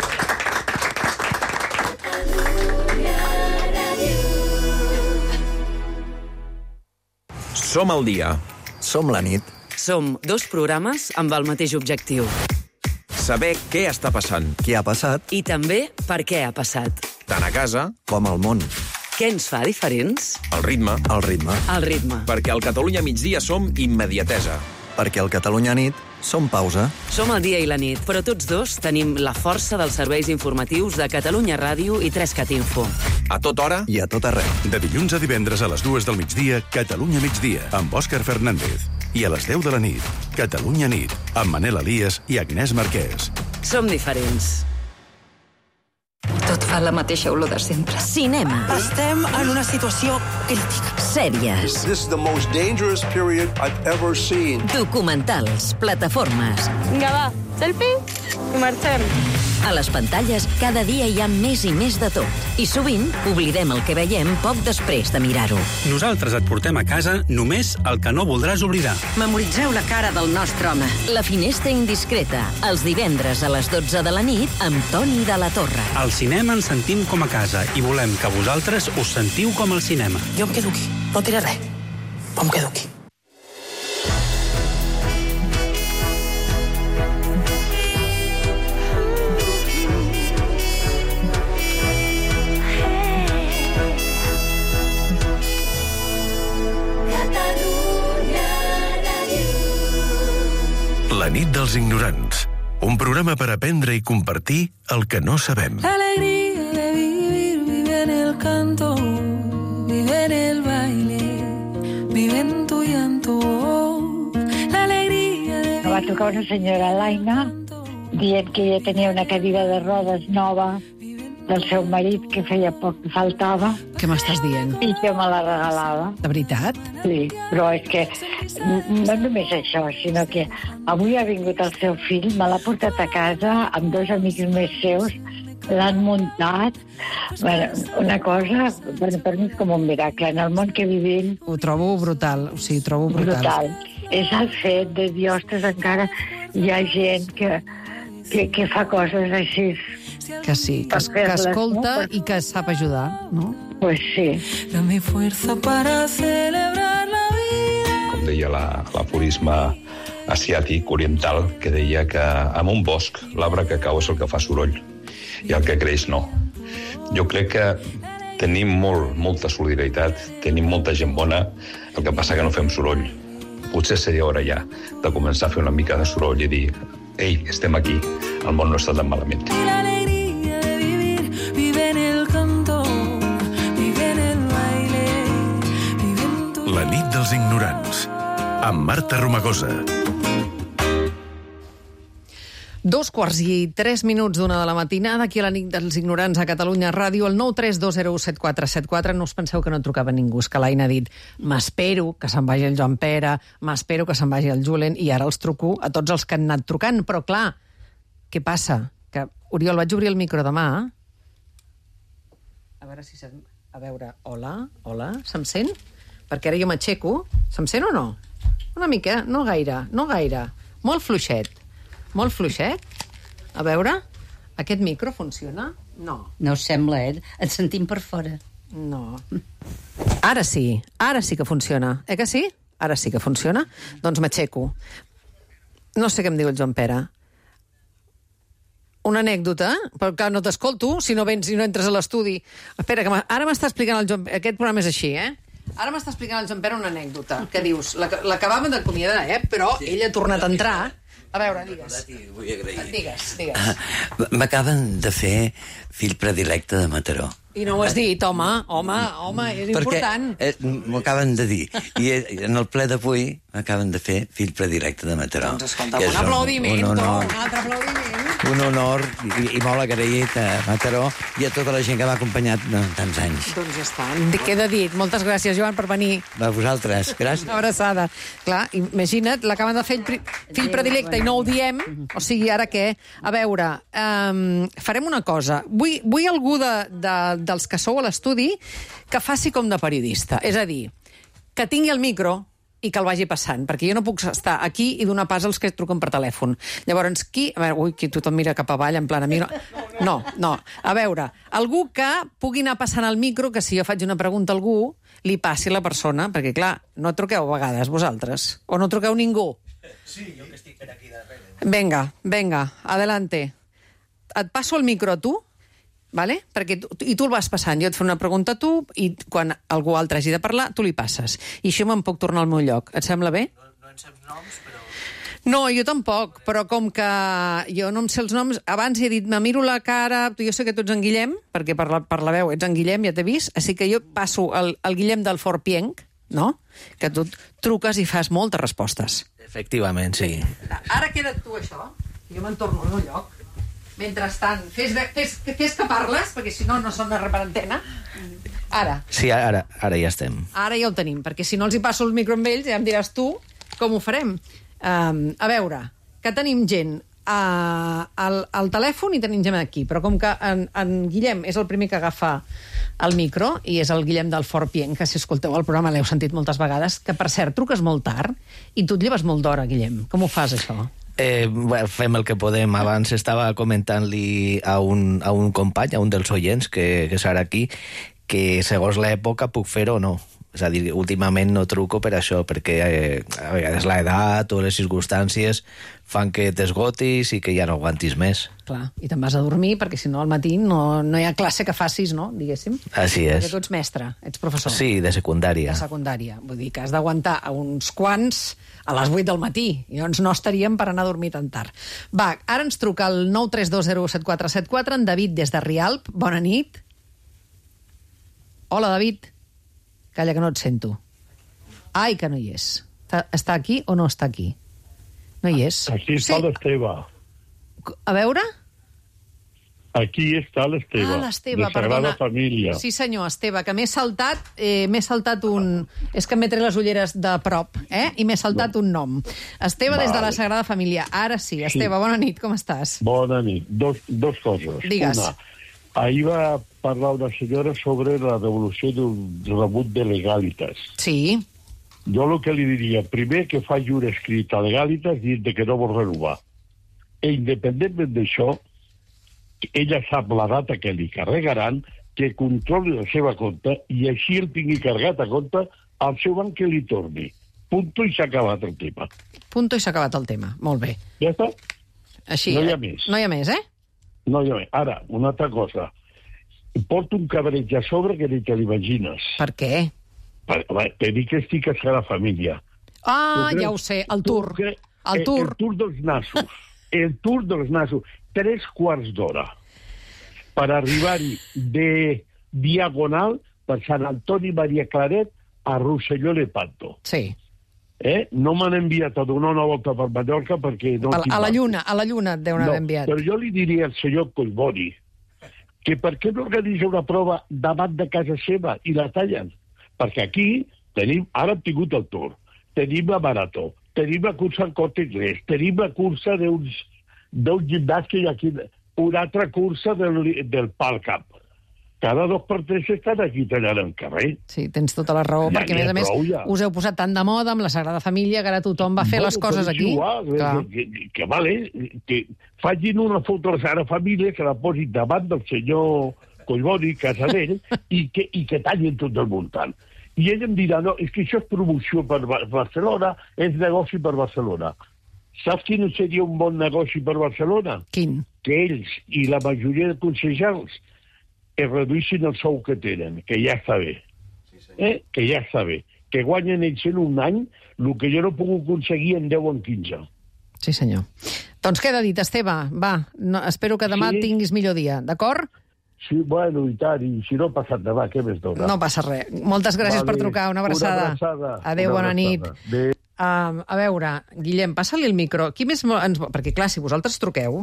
Som al dia. Som la nit. Som dos programes amb el mateix objectiu. Saber què està passant. Què ha passat? I també per què ha passat. Tant a casa com al món. Què ens fa diferents? El ritme. El ritme. El ritme. Perquè al Catalunya migdia som immediatesa. Perquè al Catalunya nit som pausa. Som el dia i la nit, però tots dos tenim la força dels serveis informatius de Catalunya Ràdio i tres cat Info. A tota hora i a tot arreu. De dilluns a divendres a les dues del migdia, Catalunya migdia, amb Òscar Fernández. I a les deu de la nit, Catalunya nit, amb Manel Elias i Agnès Marquès. Som diferents. Tot fa la mateixa olor de sempre. Cinema. Estem en una situació crítica. Sèries. This is the most dangerous period I've ever seen. Documentals, plataformes. Vinga, va, selfie i marxem. A les pantalles, cada dia hi ha més i més de tot. I sovint oblidem el que veiem poc després de mirar-ho. Nosaltres et portem a casa només el que no voldràs oblidar. Memoritzeu la cara del nostre home. La finestra indiscreta, els divendres a les dotze de la nit, amb Toni de la Torre. Al cinema ens sentim com a casa i volem que vosaltres us sentiu com al cinema. Jo em quedo aquí, no diré res, però em quedo aquí. La nit dels ignorants. Un programa per aprendre i compartir el que no sabem. La alegría de vivir vive en el canto, vive en el baile, vive en tu llanto. La alegría de... Va trucar una senyora Laina dient que ella tenia una cadira de rodes nova del seu marit que feia poc que faltava. Què m'estàs dient? I jo me la regalava. De veritat? Sí, però és que no només això, sinó que avui ha vingut el seu fill, me l'ha portat a casa amb dos amics més seus, l'han muntat. Bueno, una cosa, bueno, per mi és com un miracle. En el món que vivim... Ho trobo brutal, o sigui, ho trobo brutal. Brutal. És el fet de dir, ostres, encara hi ha gent que, que, que fa coses així. Que sí, que, que escolta i que sap ajudar, no? Pues sí. Dame fuerza para celebrar la vida. Com deia la- l'aforisme asiàtic, oriental, que deia que en un bosc l'arbre que cau és el que fa soroll i el que creix no. Jo crec que tenim molt, molta solidaritat, tenim molta gent bona, el que passa que no fem soroll. Potser seria hora ja de començar a fer una mica de soroll i dir ei, estem aquí, el món no està tan malament. La alegría de vivir vive en el canto, vive en el baile, vive en tu... La nit dels ignorants, amb Marta Romagosa. Dos quarts i tres minuts d'una de la matinada, aquí a la nit dels ignorants a Catalunya Ràdio, el nou tres dos zero u set quatre set quatre. No us penseu que no trucava ningú, és que l'Aina ha dit m'espero que se'n vagi el Joan Pere, m'espero que se'n vagi el Julen, i ara els truco a tots els que han anat trucant. Però clar, què passa? Que, Oriol, vaig obrir el micro demà. A veure si se'm... A veure, hola, hola, se'm sent? Perquè ara jo m'aixeco. Se'm sent o no? Una mica, no gaire, no gaire. Molt fluixet. Molt fluixet. A veure, aquest micro funciona? No. No sembla, eh? Et sentim per fora. No. Ara sí, ara sí que funciona. Eh que sí? Ara sí que funciona. Doncs m'aixeco. No sé què em diu el Joan Pere. Una anècdota, però clar, no t'escolto si no vens i no entres a l'estudi. Espera, que ara m'està explicant el Joan Pere. Aquest programa és així, eh? Ara m'està explicant el Joan Pere una anècdota. Que dius? L'acabàvem d'acomiadar, eh? Però ell ha tornat a entrar. A veure, digues. Vull agrair. Digues, digues. M'acaben de fer fill predilecte de Mataró. I no ho has dit, home, home, home, és important. Perquè eh, m'ho acaben de dir. I eh, en el ple d'avui m'acaben de fer fill predilecte de Mataró. Doncs escolta, un aplaudiment, un, un, un altre aplaudiment. Un honor i, i molt agraït a Mataró i a tota la gent que m'ha acompanyat en tants anys. Doncs ja està. Queda dit. Moltes gràcies, Joan, per venir. A vosaltres. Gràcies. Una abraçada. Clar, imagina't, l'acaben de fer el pri- fill predilecte i no ho diem. O sigui, ara què? A veure, um, farem una cosa. Vull, vull algú de, de, dels que sou a l'estudi que faci com de periodista. És a dir, que tingui el micro i que el vagi passant, perquè jo no puc estar aquí i donar pas als que truquen per telèfon. Llavors, qui... A veure, ui, qui tothom mira cap avall, en plan a mi... No, no, no. A veure, algú que pugui anar passant el micro, que si jo faig una pregunta a algú, li passi a la persona, perquè, clar, no truqueu a vegades, vosaltres, o no truqueu ningú. Sí, jo que estic per aquí darrere. Venga, venga, adelante. Et passo el micro a tu, vale? Perquè tu, i tu el vas passant. Jo et faig una pregunta a tu i quan algú altre hagi de parlar, tu li passes. I així me'n puc tornar al meu lloc. Et sembla bé? No, no en saps noms, però... No, jo tampoc, però com que jo no em sé els noms, abans he dit, me miro la cara, jo sé que tu ets en Guillem, perquè per la, per la veu ets en Guillem, ja t'he vist, així que jo passo el, el Guillem del Fort Pienc, no? Que tu truques i fas moltes respostes. Efectivament, sí. Ara queda't tu, això. Jo me'n torno al meu lloc. Mentrestant, fes, fes, fes que parles, perquè si no, no sona res per antena. Ara. Sí, ara, ara ja estem. Ara ja ho tenim, perquè si no els hi passo el micro amb ells, ja em diràs tu com ho farem. Um, a veure, que tenim gent uh, al, al telèfon i tenim gent aquí, però com que en, en Guillem és el primer que agafa el micro, i és el Guillem del Fort Pienc, que si escolteu el programa l'heu sentit moltes vegades, que per cert, truques molt tard i tu et lleves molt d'hora, Guillem. Com ho fas, això? Eh, bueno, fem el que podem. Abans estava comentant-li a un, a un company, a un dels oients, que, que serà aquí, que segons l'època puc fer o no. És a dir, últimament no truco per això, perquè eh, a vegades l'edat o les circumstàncies fan que t'esgotis i que ja no aguantis més. Clar, i te'n vas a dormir, perquè si no al matí no, no hi ha classe que facis, no?, diguéssim. Així és. Perquè tu ets mestre, ets professor. Sí, de secundària. De secundària. Vull dir que has d'aguantar a uns quants a les vuit del matí. I llavors no estaríem per anar a dormir tan tard. Va, ara ens truca el nou tres dos zero set quatre set quatre, en David des de Rialp. Bona nit. Hola, David. Calla, que no et sento. Ai, que no hi és. Està aquí o no està aquí? No hi és. Aquí està sí. l'Esteve. A veure? Aquí està l'Esteve. Ah, l'Esteve, de Sagrada perdona. Família. Sí, senyor, Esteve, que m'he saltat, eh, m'he saltat un... És que m'he tret les ulleres de prop, eh? I m'he saltat no. un nom. Esteve vale. des de la Sagrada Família. Ara sí. Esteve, sí. bona nit, com estàs? Bona nit. Dos, dos coses. Digues. Una, ahir va parlar una senyora sobre la devolució d'un rebut de legalitas. Sí. Jo el que li diria, primer que faci un escrit a legalitas dient que no vol renovar. E independentment d'això, ella sap la data que li carregaran, que controli la seva compte i així el tingui carregat a compte al seu banc que li torni. Punto i s'ha acabat el tema. Punto i s'ha acabat el tema. Molt bé. Ja està? Així, no hi ha eh? més. No hi ha més, eh? No hi ha més. Ara, una altra cosa. Porto un cabreig a sobre que ni te l'imagines. Per què? Per, per dir que estic a Sagrada Família. Ah, ja ho sé, el tour. El, el tour. El tour dels nassos. El tour dels nassos. Tres quarts d'hora per arribar-hi de diagonal per Sant Antoni Maria Claret a Rosselló Lepanto. Sí. Eh? No m'han enviat a donar una volta per Mallorca perquè no... A, a la lluna, a la lluna et deuen no, haver enviat. Però jo li diria al senyor Collboni que per què no organitza una prova davant de casa seva i la tallen? Perquè aquí tenim, ara hem tingut el Tour, tenim la Marató, tenim la cursa al Corte Inglés, tenim la cursa d'un gimnàs que hi ha aquí, una altra cursa del, del Palcamp. Cada dos per tres estan aquí tallant el carrer. Sí, tens tota la raó, ja, perquè a més a més prou, ja. us heu posat tant de moda amb la Sagrada Família que ara tothom va fer bueno, les coses aquí. Igual, que, que, que, vale, que facin una foto a la Sagrada Família, que la posin davant del senyor Collboni, Casadell, i, que, i que tallin tot el voltant. I ell em dirà, no, és que això és promoció per Barcelona, és negoci per Barcelona. Saps quin seria un bon negoci per Barcelona? Quin? Que ells i la majoria de consellers es reduïssin el sou que tenen, que ja està bé. Eh? Que ja està bé. Que guanyen ells en un any el que jo no puc aconseguir en deu o en quinze. Sí, senyor. Doncs queda dit, Esteve. Va, no, espero que demà sí. tinguis millor dia, d'acord? Sí, bueno, i tant, i si no ha passat demà, què més dona? No passa res. Moltes gràcies vale. per trucar, una abraçada. Una abraçada. Adéu, una bona abraçada. nit. Uh, a veure, Guillem, passa-li el micro. Qui més ens... Perquè, clar, si vosaltres truqueu,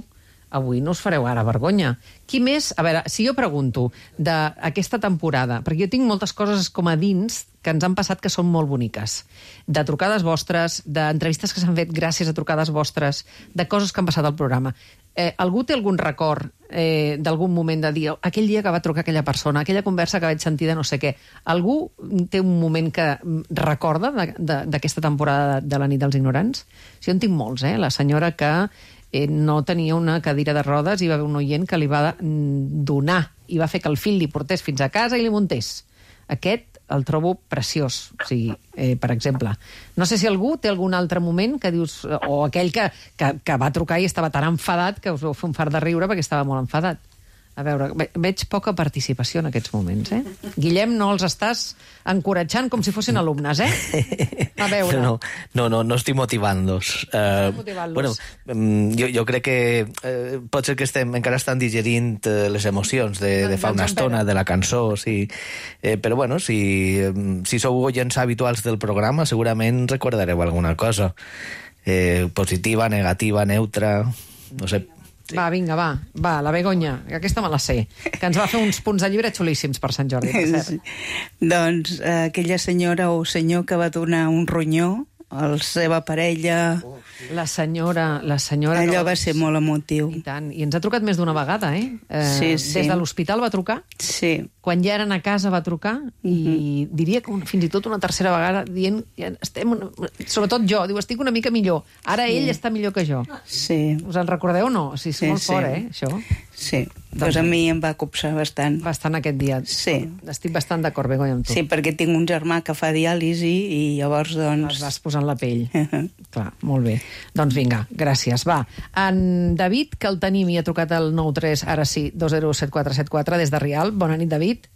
avui no us fareu ara vergonya. Qui més? A veure, si jo pregunto d'aquesta temporada, perquè jo tinc moltes coses com a dins que ens han passat que són molt boniques, de trucades vostres, d'entrevistes que s'han fet gràcies a trucades vostres, de coses que han passat al programa. Eh, algú té algun record eh, d'algun moment de dir aquell dia que va trucar aquella persona, aquella conversa que vaig sentir de no sé què? Algú té un moment que recorda d'aquesta temporada de la nit dels ignorants? Si jo en tinc molts, eh? La senyora que eh, no tenia una cadira de rodes i va haver un oient que li va donar i va fer que el fill li portés fins a casa i li muntés. Aquest el trobo preciós, o sigui, eh, per exemple. No sé si algú té algun altre moment que dius, o aquell que, que, que va trucar i estava tan enfadat que us vau fer un fart de riure perquè estava molt enfadat. A veure, ve veig poca participació en aquests moments, eh? Guillem, no els estàs encoratjant com si fossin alumnes, eh? A veure. No, no, no, no estic motivant-los. Uh, bueno, jo, jo crec que uh, pot ser que estem, encara estan digerint uh, les emocions de, de fa una estona, de la cançó, sí. Eh, però bueno, si, si sou oients habituals del programa, segurament recordareu alguna cosa. Eh, positiva, negativa, neutra, no sé. Sí. Va, vinga, va, va, la Begoña, aquesta me la sé, que ens va fer uns punts de llibre xulíssims per Sant Jordi. Per sí. Doncs eh, aquella senyora o senyor que va donar un ronyó a la seva parella... La senyora... La senyora Allò no... va ser molt emotiu. I tant. I ens ha trucat més d'una vegada, eh? eh sí, sí. Des de l'hospital va trucar? Sí. Quan ja eren a casa va trucar? I uh-huh. diria que un, fins i tot una tercera vegada dient... Ja estem una... Sobretot jo, diu, estic una mica millor. Ara sí. Ell està millor que jo. Sí. Us en recordeu o no? Sí, és sí, molt sí. fort, eh, això? Sí. Doncs pues a mi em va copsar bastant. Bastant aquest dia. Sí. Estic bastant d'acord, Begoña, amb tu. Sí, perquè tinc un germà que fa diàlisi i llavors, doncs... Es vas posant la pell. Clar, molt bé. Doncs vinga, gràcies. Va, en David, que el tenim i ha trucat al nou tres, ara sí, dos zero set quatre set quatre, des de Rialp. Bona nit, David.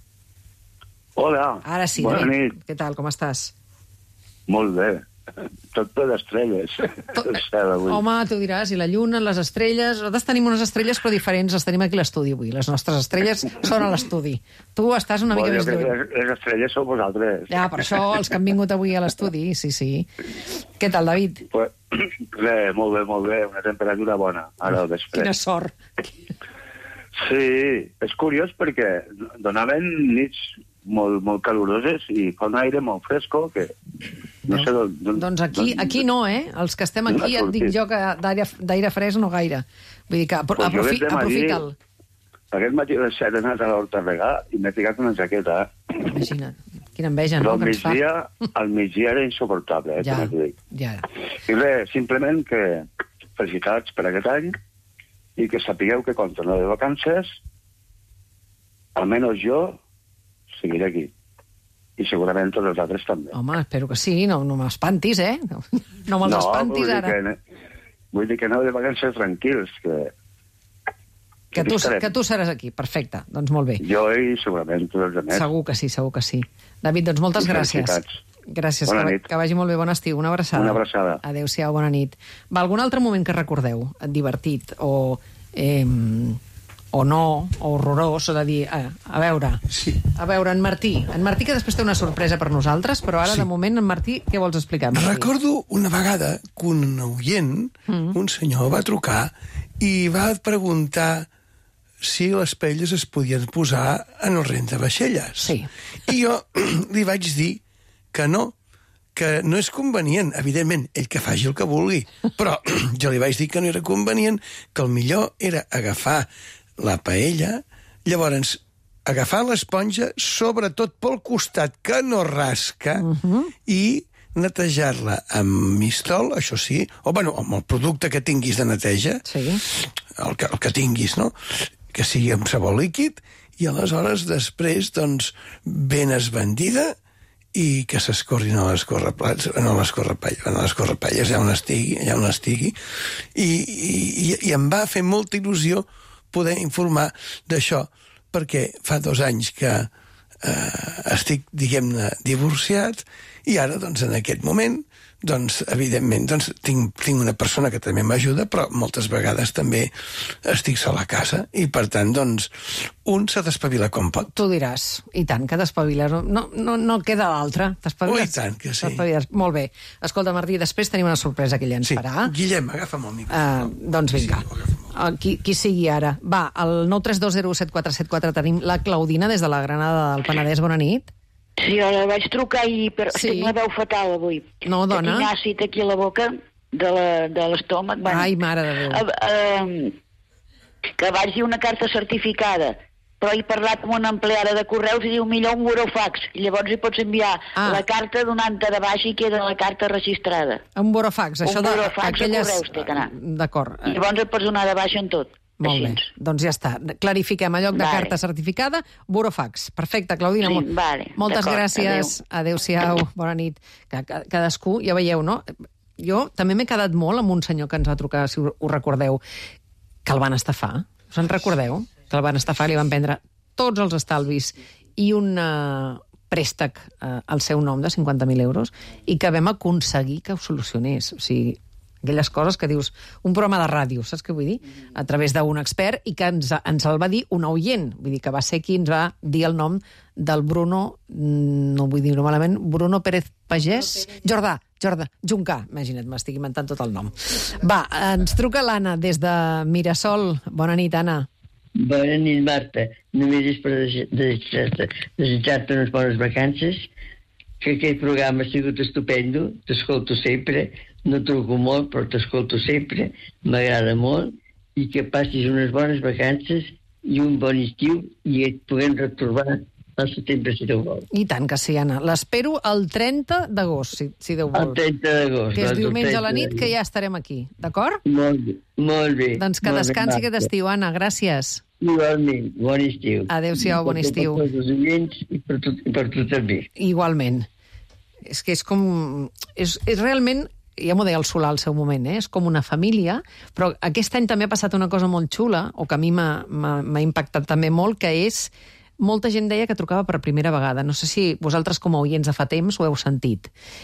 Hola. Ara sí, bona David. Nit. Què tal, com estàs? Molt bé. Tot ple d'estrelles. Tot... Home, tu diràs, i la lluna, les estrelles... Nosaltres tenim unes estrelles, però diferents. Les tenim aquí a l'estudi avui. Les nostres estrelles són a l'estudi. Tu estàs una mica bueno, més lluny. Les, les estrelles sou vosaltres. Ja, per això, els que han vingut avui a l'estudi, sí, sí. Què tal, David? Pues, bé, molt bé, molt bé. Una temperatura bona, ara al vespre. Quina sort. Sí, és curiós perquè donaven nits molt, molt caloroses i fa un aire molt fresco que no sé d'on... Doncs aquí, aquí no, eh? Els que estem aquí et dic jo que d'aire fresc no gaire. Vull dir que pues aprofi, aprofita'l. Aquest matí a les set he anat a l'horta a regar i m'he ficat una jaqueta. Imagina't, quina enveja, no? Però al migdia, al migdia era insuportable, eh? Ja, ja. I res, simplement que felicitats per aquest any i que sapigueu que quan torneu de vacances, almenys jo seguiré aquí. I segurament tots els altres també. Home, espero que sí, no, no m'espantis, eh? No, no me'ls no, espantis, vull ara. Que, vull dir que aneu de vacances tranquils, que... Que tu, que tu seràs aquí, perfecte, doncs molt bé. Jo i segurament tots els altres. Segur que sí, segur que sí. David, doncs moltes gràcies. Gràcies, bona que, nit. que vagi molt bé, bon estiu, una abraçada. Una abraçada. Adéu-siau, bona nit. Va, algun altre moment que recordeu, divertit, o... Eh, o no, o horrorós, o de dir, a, a veure, sí. a veure, en Martí, en Martí que després té una sorpresa per nosaltres, però ara, sí. de moment, en Martí, què vols explicar? Martí? Recordo una vegada que un oient, mm. un senyor, va trucar i va preguntar si les paelles es podien posar en el rentavaixelles. Sí. I jo li vaig dir que no, que no és convenient, evidentment, ell que faci el que vulgui, però jo li vaig dir que no era convenient, que el millor era agafar la paella, llavors agafar l'esponja, sobretot pel costat que no rasca, uh-huh. i netejar-la amb mistol, això sí, o bueno, amb el producte que tinguis de neteja, sí. el, que, el que tinguis, no? Que sigui amb sabó líquid, i aleshores després, doncs, ben esbandida, i que s'escorrin a l'escorreplats, no a l'escorrepalles, a l'escorrepalles, ja on estigui, ja on estigui, i, i, i em va fer molta il·lusió poder informar d'això, perquè fa dos anys que eh, estic, diguem-ne, divorciat, i ara, doncs, en aquest moment, doncs, evidentment, doncs, tinc, tinc una persona que també m'ajuda, però moltes vegades també estic sol a casa, i per tant, doncs, un s'ha d'espavilar com pot. Tu diràs, i tant, que t'espaviles. No, no, no queda l'altre. Oh, i tant, que sí. Molt bé. Escolta, Martí, després tenim una sorpresa que ella ens sí. farà. Guillem, agafa'm el micro. Uh, doncs vinga. Sí, qui, qui sigui ara. Va, al nou tres dos zero set quatre set quatre tenim la Claudina des de la Granada del Penedès. Bona nit. Sí, ara vaig trucar ahir, però sí. Tinc la veu fatal avui. No, dona. Tinc àcid aquí a la boca de l'estómac. Bueno, ai, mare de Déu. Uh, uh, que vaig dir una carta certificada, però he parlat amb una empleada de correus i diu millor un burofax. I llavors hi pots enviar ah. la carta donant-te de baix i queda la carta registrada. Un burofax, això un de... burofax aquelles... de correus té que anar. D'acord. I llavors et pots donar de baixa en tot. Molt bé, doncs ja està. Clarifiquem, a lloc de vale. Carta certificada, burofax. Perfecte, Claudina. Sí, vale. Moltes gràcies. Adéu-siau. Adéu. Bona nit. Cadascú, ja veieu, no? Jo també m'he quedat molt amb un senyor que ens va trucar, si ho recordeu, que el van estafar. Us en recordeu? Que el van estafar, li van prendre tots els estalvis i un uh, préstec uh, al seu nom de cinquanta mil euros i que vam aconseguir que ho solucionés. O sigui, aquelles coses que dius, un programa de ràdio, saps què vull dir? A través d'un expert, i que ens, ens el va dir un oient, vull dir que va ser qui ens va dir el nom del Bruno, no vull dir-ho malament, Bruno Pérez Pagès, Jordà, Jordà, Juncà, imagina't, m'estic inventant tot el nom. Va, ens truca l'Anna des de Mirasol. Bona nit, Anna. Bona nit, Marta. Només és per desitjar-te desitjar-te unes bones vacances, que aquest programa ha sigut estupendo, t'escolto sempre, no truco molt, però t'escolto sempre, m'agrada molt, i que passis unes bones vacances i un bon estiu i et puguem retrobar al setembre, si Déu vol. I tant que sí, Anna. L'espero el trenta d'agost, si, si Déu vol. El trenta d'agost. Que és diumenge a la nit, que ja estarem aquí, d'acord? Molt bé, molt bé. Doncs que descansi aquest estiu, Anna, gràcies. Igualment, bon estiu. Adéu-siau, bon estiu. Per tots els oients i per tu, i per tu també. Igualment. És que és com... És, és realment... Ja m'ho deia el Solà al seu moment, eh? És com una família, però aquest any també ha passat una cosa molt xula, o que a mi m'ha impactat també molt, que és... Molta gent deia que trucava per primera vegada. No sé si vosaltres, com a oients de fa temps, ho heu sentit.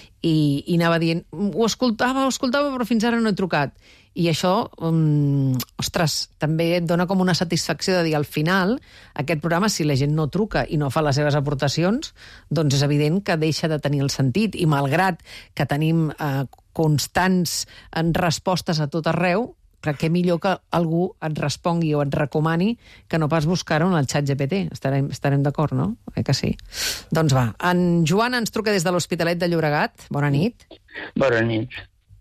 I, i anava dient, ho escoltava, ho escoltava, però fins ara no he trucat. I això, um, ostres, també et dona com una satisfacció de dir, al final, aquest programa, si la gent no truca i no fa les seves aportacions, doncs és evident que deixa de tenir el sentit. I malgrat que tenim eh, constants en respostes a tot arreu, que millor que algú et respongui o et recomani que no pas buscar-ho en el xat G P T. Estarem, estarem d'acord, no? Eh que sí? Doncs va, en Joan ens truca des de l'Hospitalet de Llobregat. Bona nit. Bona nit.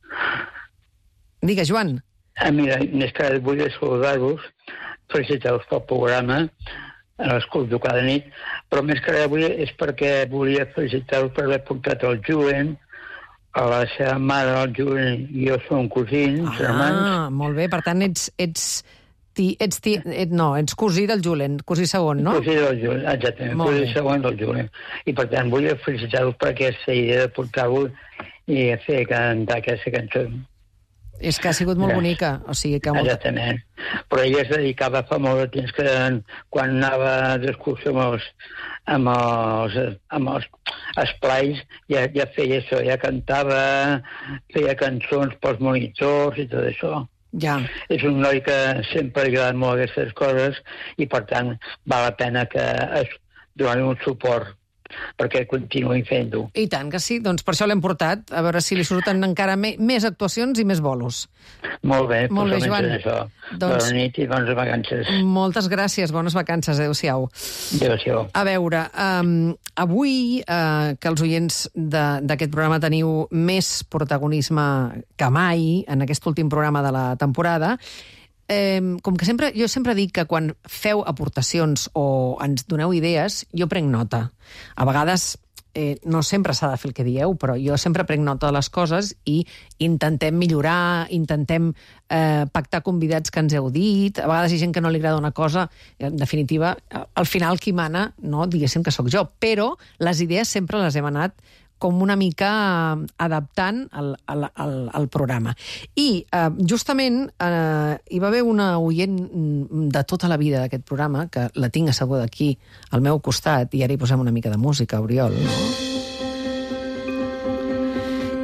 Digues, Joan. Ah, mira, més que vull saludar-vos, felicitar-vos pel programa, l'escolto cada nit, però més que res vull, és perquè volia felicitar-vos per haver portat el Julen, a la seva mare, el Julen, i jo som cosins, ah, germans. Ah, molt bé. Per tant, ets... ets... Ti, ets ti, et, no, ets cosí del Julen, cosí segon, no? Cosí del Julen, exactament, molt cosí bé. Segon del Julen. I per tant, vull felicitar-vos per aquesta idea de portar-vos i fer cantar aquesta cançó. És que ha sigut molt bonica, o sigui que... Molt... Exactament. Però ella es dedicava fa molt de temps que quan anava d'excursió amb els, amb els, amb els esplais ja, ja feia això, ja cantava, feia cançons pels monitors i tot això. Ja. És un noi que sempre ha agradat molt aquestes coses i per tant val la pena que es doni un suport perquè continuï fent-ho. I tant que sí, doncs per això l'hem portat, a veure si li surten encara me, més actuacions i més bolos. Molt bé, molt bé, Joan. Això. Doncs... Bona nit i bones vacances. Moltes gràcies, bones vacances, adéu-siau. Adéu-siau. A veure, um, avui uh, que els oients d'aquest programa teniu més protagonisme que mai en aquest últim programa de la temporada, Eh, com que sempre, jo sempre dic que quan feu aportacions o ens doneu idees, jo prenc nota. A vegades eh, no sempre s'ha de fer el que dieu, però jo sempre prenc nota de les coses i intentem millorar, intentem eh, pactar convidats que ens heu dit. A vegades hi ha gent que no li agrada una cosa, en definitiva, al final qui mana, no, diguéssim que sóc jo, però les idees sempre les hem anat com una mica adaptant al, al, al, al programa. I eh, justament eh, hi va haver una oient de tota la vida d'aquest programa, que la tinc asseguda aquí al meu costat, i ara hi posem una mica de música, Oriol. No?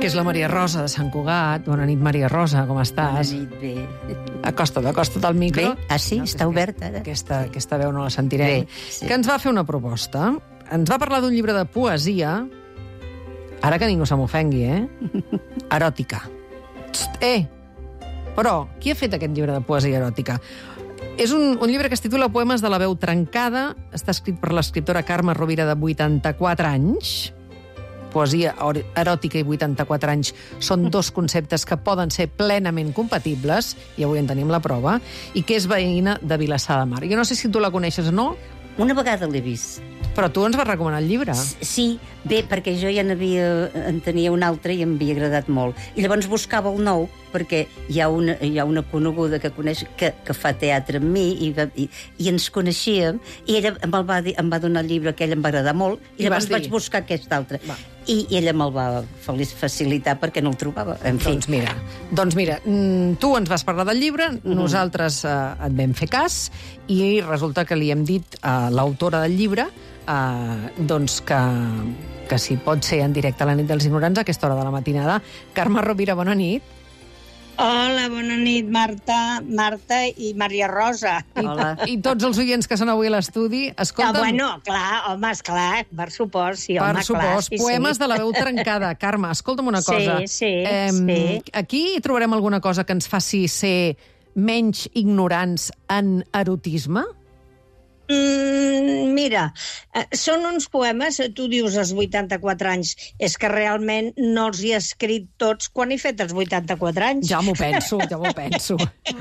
que és la Maria Rosa de Sant Cugat. Bona nit, Maria Rosa, com estàs? Bona nit, bé. Acosta't, acosta't al micro. Bé, ah sí, no, està oberta ara. Aquesta, aquesta veu no la sentirem. Bé, sí. Que ens va fer una proposta. Ens va parlar d'un llibre de poesia, ara que ningú se m'ofengui, eh? Eròtica. Txt, eh! Però, qui ha fet aquest llibre de poesia eròtica? És un, un llibre que es titula Poemes de la veu trencada, està escrit per l'escriptora Carme Rovira, de vuitanta-quatre anys. Poesia eròtica i vuitanta-quatre anys són dos conceptes que poden ser plenament compatibles, i avui en tenim la prova, i que és veïna de Vilassar de Mar. Jo no sé si tu la coneixes o no. Una vegada l'he vist. Però tu ens vas recomanar el llibre. Sí, bé, perquè jo ja n'havia, en tenia un altre i em havia agradat molt. I llavors buscava el nou, perquè hi ha una, hi ha una coneguda que coneix que, que fa teatre amb mi i, i, i ens coneixíem, i ella em va, dir, em va donar el llibre que ell em va agradar molt, i, I llavors vaig buscar aquest altre. Va. I, I ella me'l va facilitar perquè no el trobava. En fi. Doncs mira, doncs mira tu ens vas parlar del llibre, mm. nosaltres eh, et vam fer cas, i resulta que li hem dit a l'autora del llibre eh, doncs que, que si pot ser en directe a la nit dels ignorants a aquesta hora de la matinada. Carme Rovira, bona nit. Hola, bona nit, Marta, Marta i Maria Rosa. Hola. I, I tots els oients que són avui a l'estudi. Escolta'm... Ah, bueno, clar, home, esclar, per supost, sí, home, per supost, clar. Sí, poemes sí. de la veu trencada. Carme, escolta'm una cosa. Sí, sí, eh, sí. Aquí trobarem alguna cosa que ens faci ser menys ignorants en erotisme? Mm, mira, eh, són uns poemes, tu dius els vuitanta-quatre anys, és que realment no els hi he escrit tots quan he fet els vuitanta-quatre anys. Ja m'ho penso, ja m'ho penso.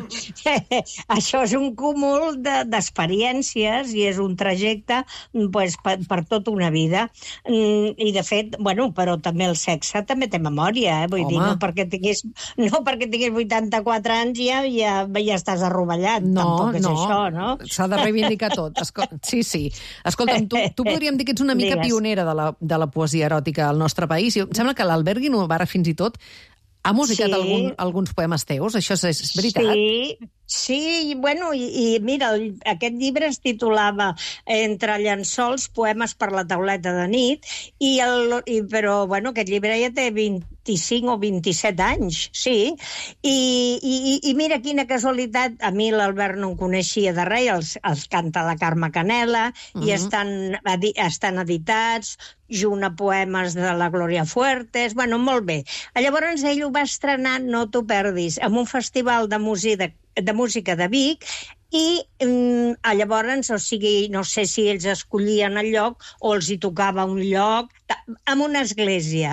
Això és un cúmul d'experiències i és un trajecte pues, per, per tota una vida. Mm, I de fet, bueno, però també el sexe també té memòria, eh? Vull Home. dir, no perquè tinguis, no perquè tinguis vuitanta-quatre anys ja, ja, ja estàs arrovellat. No, tampoc és no, això, no? S'ha de reivindicar tot. Escol... Sí, sí. Escolta'm, tu, tu podríem dir que ets una mica Digues. pionera de la, de la poesia eròtica al nostre país. I em sembla que l'Albert Guinovara fins i tot ha musicat Sí. algun, alguns poemes teus. Això és, és veritat? Sí, sí, i, bueno, i, i mira, el, aquest llibre es titulava Entre llençols, poemes per la tauleta de nit, i el, i, però bueno, aquest llibre ja té vint-i-cinc o vint-i-set anys, sí, i, i, i mira quina casualitat, a mi l'Albert no em coneixia de res, els, els canta la Carme Canela, uh-huh. i estan, estan editats, junt a poemes de la Glòria Fuertes, bueno, molt bé. Llavors ell ho va estrenar, no t'ho perdis, en un festival de música de, de, música de Vic, i mm, llavors, o sigui, no sé si ells escollien el lloc o els hi tocava un lloc, en una església.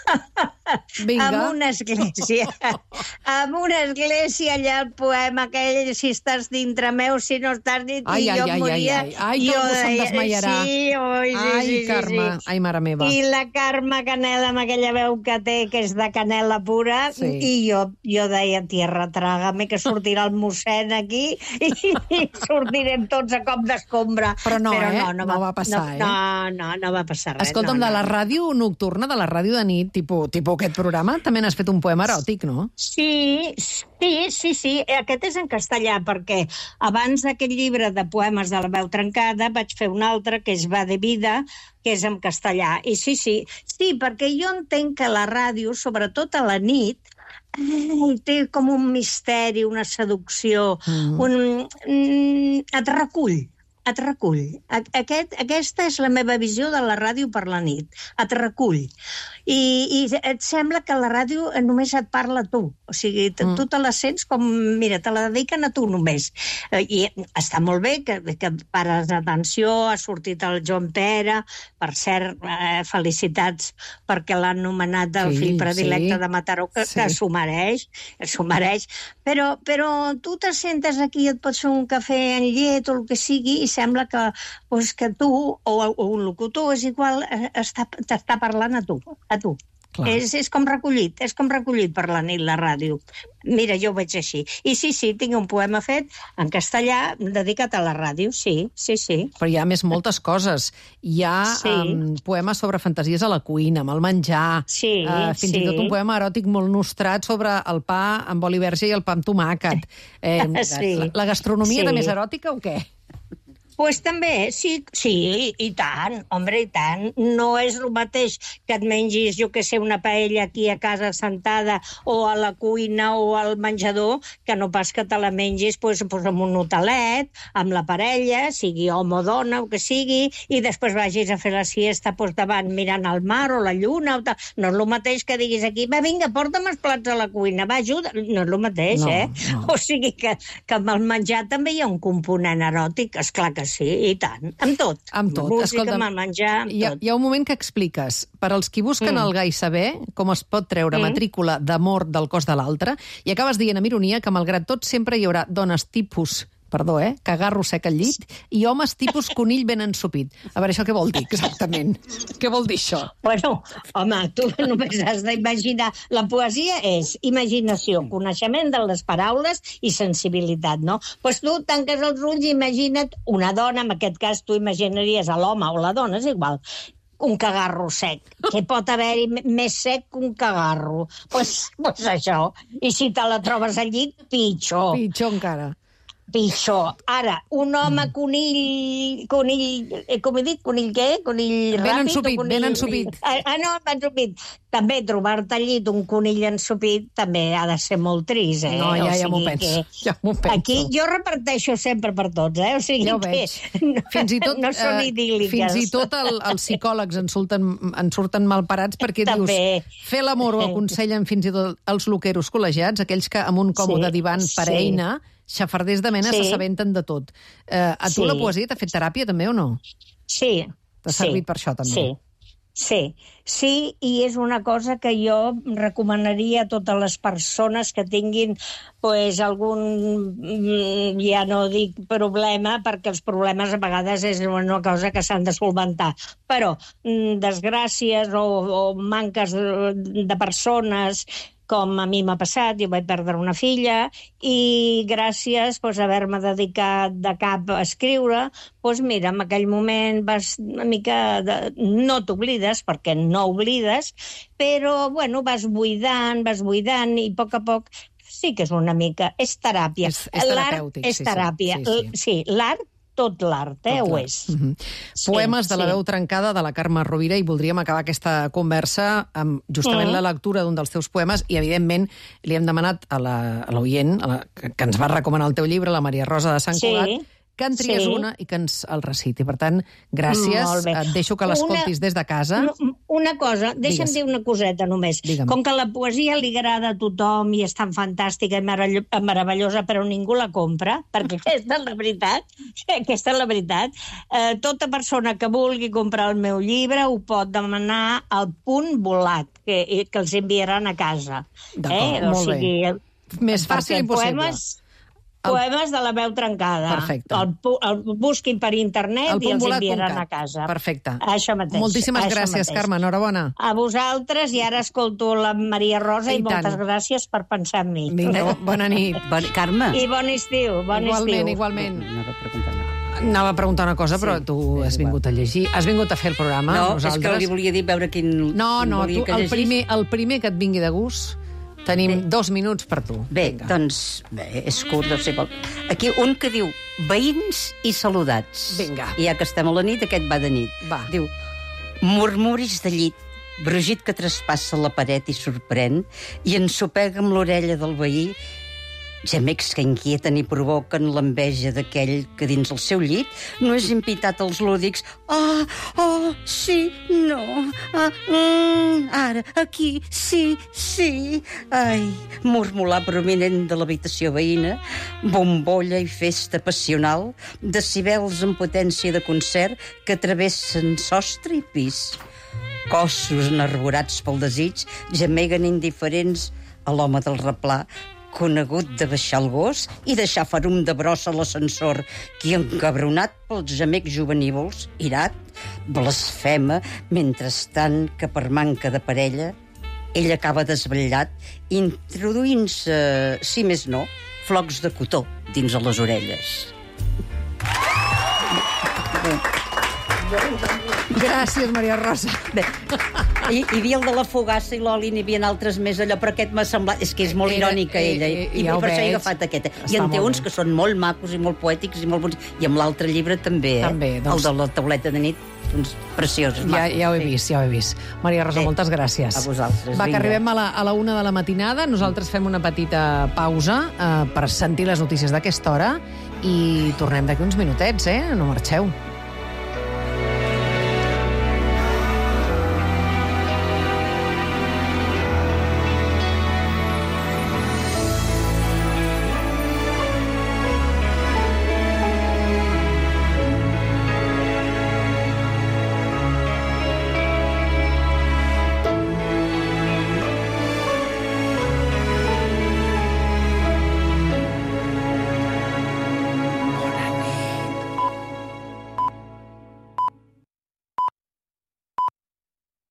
Vinga. En una església. En una església, allà el poema aquell, si estàs dintre meu, si no estàs dintre... Ai, I ai, jo ai, moria. ai, ai, ai, que algú se'm desmaiarà. Sí, oi, sí, ai, sí, Carme, sí. ai, mare meva. I la Carme Canela, amb aquella veu que té, que és de canela pura, sí. i jo, jo deia, tierra, trágame, que sortirà el mossèn aquí i, i sortirem tots a cop d'escombra. Però no, Però eh? no, no, No va, va passar, no, eh? No, no, no va passar res. Escolta'm, no, de la no. ràdio nocturna, de la ràdio de nit, tipus, tipus aquest programa, també n'has fet un poema eròtic, no? Sí, sí, sí, sí. Aquest és en castellà, perquè abans d'aquest llibre de poemes de la veu trencada vaig fer un altre, que és Va de vida, que és en castellà. I sí, sí, sí, perquè jo entenc que la ràdio, sobretot a la nit, ai, té com un misteri, una seducció, mm. un, mm, et recull. Et recull. Aquest, aquesta és la meva visió de la ràdio per la nit. Et recull. I, i et sembla que la ràdio només et parla a tu. O sigui, mm. tu te la sents com... Mira, te la dediquen a tu només. I està molt bé que, que pares d'atenció, ha sortit el Joan Pere, per cert, eh, felicitats perquè l'han nomenat el sí, fill predilecte sí. de Mataró, que, Sí. que s'ho mereix, s'ho mereix. Però, però tu te sentes aquí, et pots fer un cafè en llet o el que sigui, i sembla que, doncs, que tu, o, o un locutor, és igual, està, t'està parlant a tu, a tu. És, és com recollit, és com recollit per la nit, la ràdio. Mira, jo ho veig així. I sí, sí, tinc un poema fet en castellà dedicat a la ràdio, sí, sí, sí. Però hi ha més moltes coses. Hi ha Sí. um, poemes sobre fantasies a la cuina, amb el menjar, Sí, uh, fins sí. i tot un poema eròtic molt nostrat sobre el pa amb oli verge i el pa amb tomàquet. Eh, Sí. la, la gastronomia Sí. era més eròtica o què? Pues també, sí, sí, i tant, home, i tant. No és el mateix que et mengis, jo que sé, una paella aquí a casa sentada o a la cuina o al menjador, que no pas que te la mengis pues, pues, amb un hotelet, amb la parella, sigui home o dona, o que sigui, i després vagis a fer la siesta pues, davant mirant al mar o la lluna. O tal. No és el mateix que diguis aquí, va, vinga, porta'm els plats a la cuina, va, ajuda. No és el mateix, No, eh? no. O sigui que, que amb el menjar també hi ha un component eròtic, esclar que sí, i tant. Amb tot. Amb tot. Música, Escolta'm, amb el menjar, amb hi ha, tot. hi ha un moment que expliques, per als qui busquen Mm. el gai saber com es pot treure Mm. matrícula d'amor del cos de l'altre, i acabes dient amb ironia que, malgrat tot, sempre hi haurà dones tipus, perdó, eh, cagarro sec al llit, i homes tipus conill ben ensopit. A veure, això què vol dir exactament? Què vol dir això? Bueno, home, tu només has d'imaginar... La poesia és imaginació, coneixement de les paraules i sensibilitat, no? Doncs pues tu tanques els ulls i imagina't una dona, en aquest cas tu imaginaries a l'home o la dona, és igual, un cagarro sec. Què pot haver-hi més sec que un cagarro? Doncs pues, pues això. I si te la trobes al llit, pitjor. Pitjor encara. Pitjor. Ara, un home conill... conill eh, com he dit? Conill què? Conill Ben ràpid? ensopit, o conill... ben ensopit. Ah, ah, no, ben ensopit. També trobar-te al llit un conill ensopit també ha de ser molt trist, eh? No, ja, O ja m'ho sigui penso. que Ja m'ho penso. Aquí jo reparteixo sempre per tots, eh? O sigui Ja ho que veig. no, Fins i tot, no són eh, idíl·liques. fins i tot el, els psicòlegs en surten, en surten malparats perquè També. dius, fer l'amor ho aconsellen fins i tot els loqueros col·legiats, aquells que amb un còmode Sí, divan per sí. eina, xafarders de mena, Sí. s'assabenten de tot. Eh, a tu Sí. la poesia t'ha fet teràpia també o no? Sí. T'ha sí, servit per això també? Sí. Sí, sí, i és una cosa que jo recomanaria a totes les persones que tinguin pues, algun, mm, ja no dic problema, perquè els problemes a vegades és una cosa que s'han de solventar, però mm, desgràcies o, o manques de, de persones, com a mi m'ha passat, jo vaig perdre una filla, i gràcies pues, a haver-me dedicat de cap a escriure, doncs mira, en aquell moment vas una mica... De... No t'oblides, perquè no oblides, però, bueno, vas buidant, vas buidant, i a poc a poc sí que és una mica... És teràpia. És, és terapèutic, és sí, sí. teràpia. Sí, sí. Sí, l'art, tot l'art, eh, Tot ho l'art. és. Mhm. Sí, Poemes de la sí. veu trencada de la Carme Rovira, i voldríem acabar aquesta conversa amb justament Mm. la lectura d'un dels teus poemes, i evidentment li hem demanat a la- a l'oient, a la, que que ens va recomanar el teu llibre, la Maria Rosa de Sant Sí. Cugat, que en tries Sí. una i que ens el reciti. Per tant, gràcies, Molt bé. et deixo que l'escoltis Una- des de casa. No, Una cosa, deixa'm Digues. dir una coseta només. Digue'm. Com que la poesia li agrada a tothom i és tan fantàstica i meravell- meravellosa, però ningú la compra, perquè aquesta és la veritat, aquesta és la veritat, eh, tota persona que vulgui comprar el meu llibre ho pot demanar al Punt Volat, que, que els enviaran a casa. D'acord, O molt bé. sigui, Més fàcil perquè impossible. Poemes, poemes de la veu trencada. Perfecte. El, pu- el busquin per internet El i els puntvolat punt enviaran cat. a casa. Perfecte. Això mateix. Moltíssimes això gràcies, mateix. Carme. Enhorabona. A vosaltres, i ara escolto la Maria Rosa, I i, moltes tant. gràcies per pensar en mi. Vinga, bona nit. Bon, Carme. I bon estiu, bon Igualment, estiu. igualment. Anava a preguntar una cosa. Anava a preguntar una cosa, però Sí, tu és has vingut a llegir. Has vingut a fer el programa, No, nosaltres. és que li volia dir veure quin... No, no, volia tu, que el, llegís. primer, el primer que et vingui de gust, tenim bé. dos minuts per tu. Bé, Vinga. doncs, bé, és curt, no sé. Aquí un que diu veïns i saludats. Vinga. I ja que estem a la nit, aquest va de nit. Va. Diu, murmuris de llit, brugit que traspassa la paret i sorprèn, i ensopega amb l'orella del veí, gemecs que inquieten i provoquen l'enveja d'aquell que dins el seu llit no és invitat als lúdics. Ah, oh, sí, no, ah, mm, ara, aquí, sí, sí. Ai, murmular prominent de l'habitació veïna, bombolla i festa passional, decibels en potència de concert que travessen sostre i pis. Cossos enarborats pel desig gemeguen indiferents a l'home del replà, conegut de baixar el gos i deixar ferum de brossa a l'ascensor, qui, encabronat pels gemecs juvenívols, irat, blasfema, mentrestant que per manca de parella ell acaba desvetllat, introduint-se, si més no, flocs de cotó dins a les orelles. Gràcies, Maria Rosa. Bé, hi, hi havia el de la fogassa i l'oli, n'hi havia altres més allò, però aquest m'ha semblat... És que és molt Era- irònica, eh, ella, eh, i ja ho per això he veig. agafat aquest. I Està en té molt uns bé. que són molt macos i molt poètics i molt bons. I amb l'altre llibre també, eh? També, doncs- El de la tauleta de nit, uns preciosos, Ja, macos. ja ho he sí. vist, ja ho he vist. Maria Rosa, Bé, moltes gràcies. a vosaltres, Va, que vinga. arribem a la, a la una de la matinada. Nosaltres fem una petita pausa eh, per sentir les notícies d'aquesta hora i tornem d'aquí uns minutets, eh? No marxeu.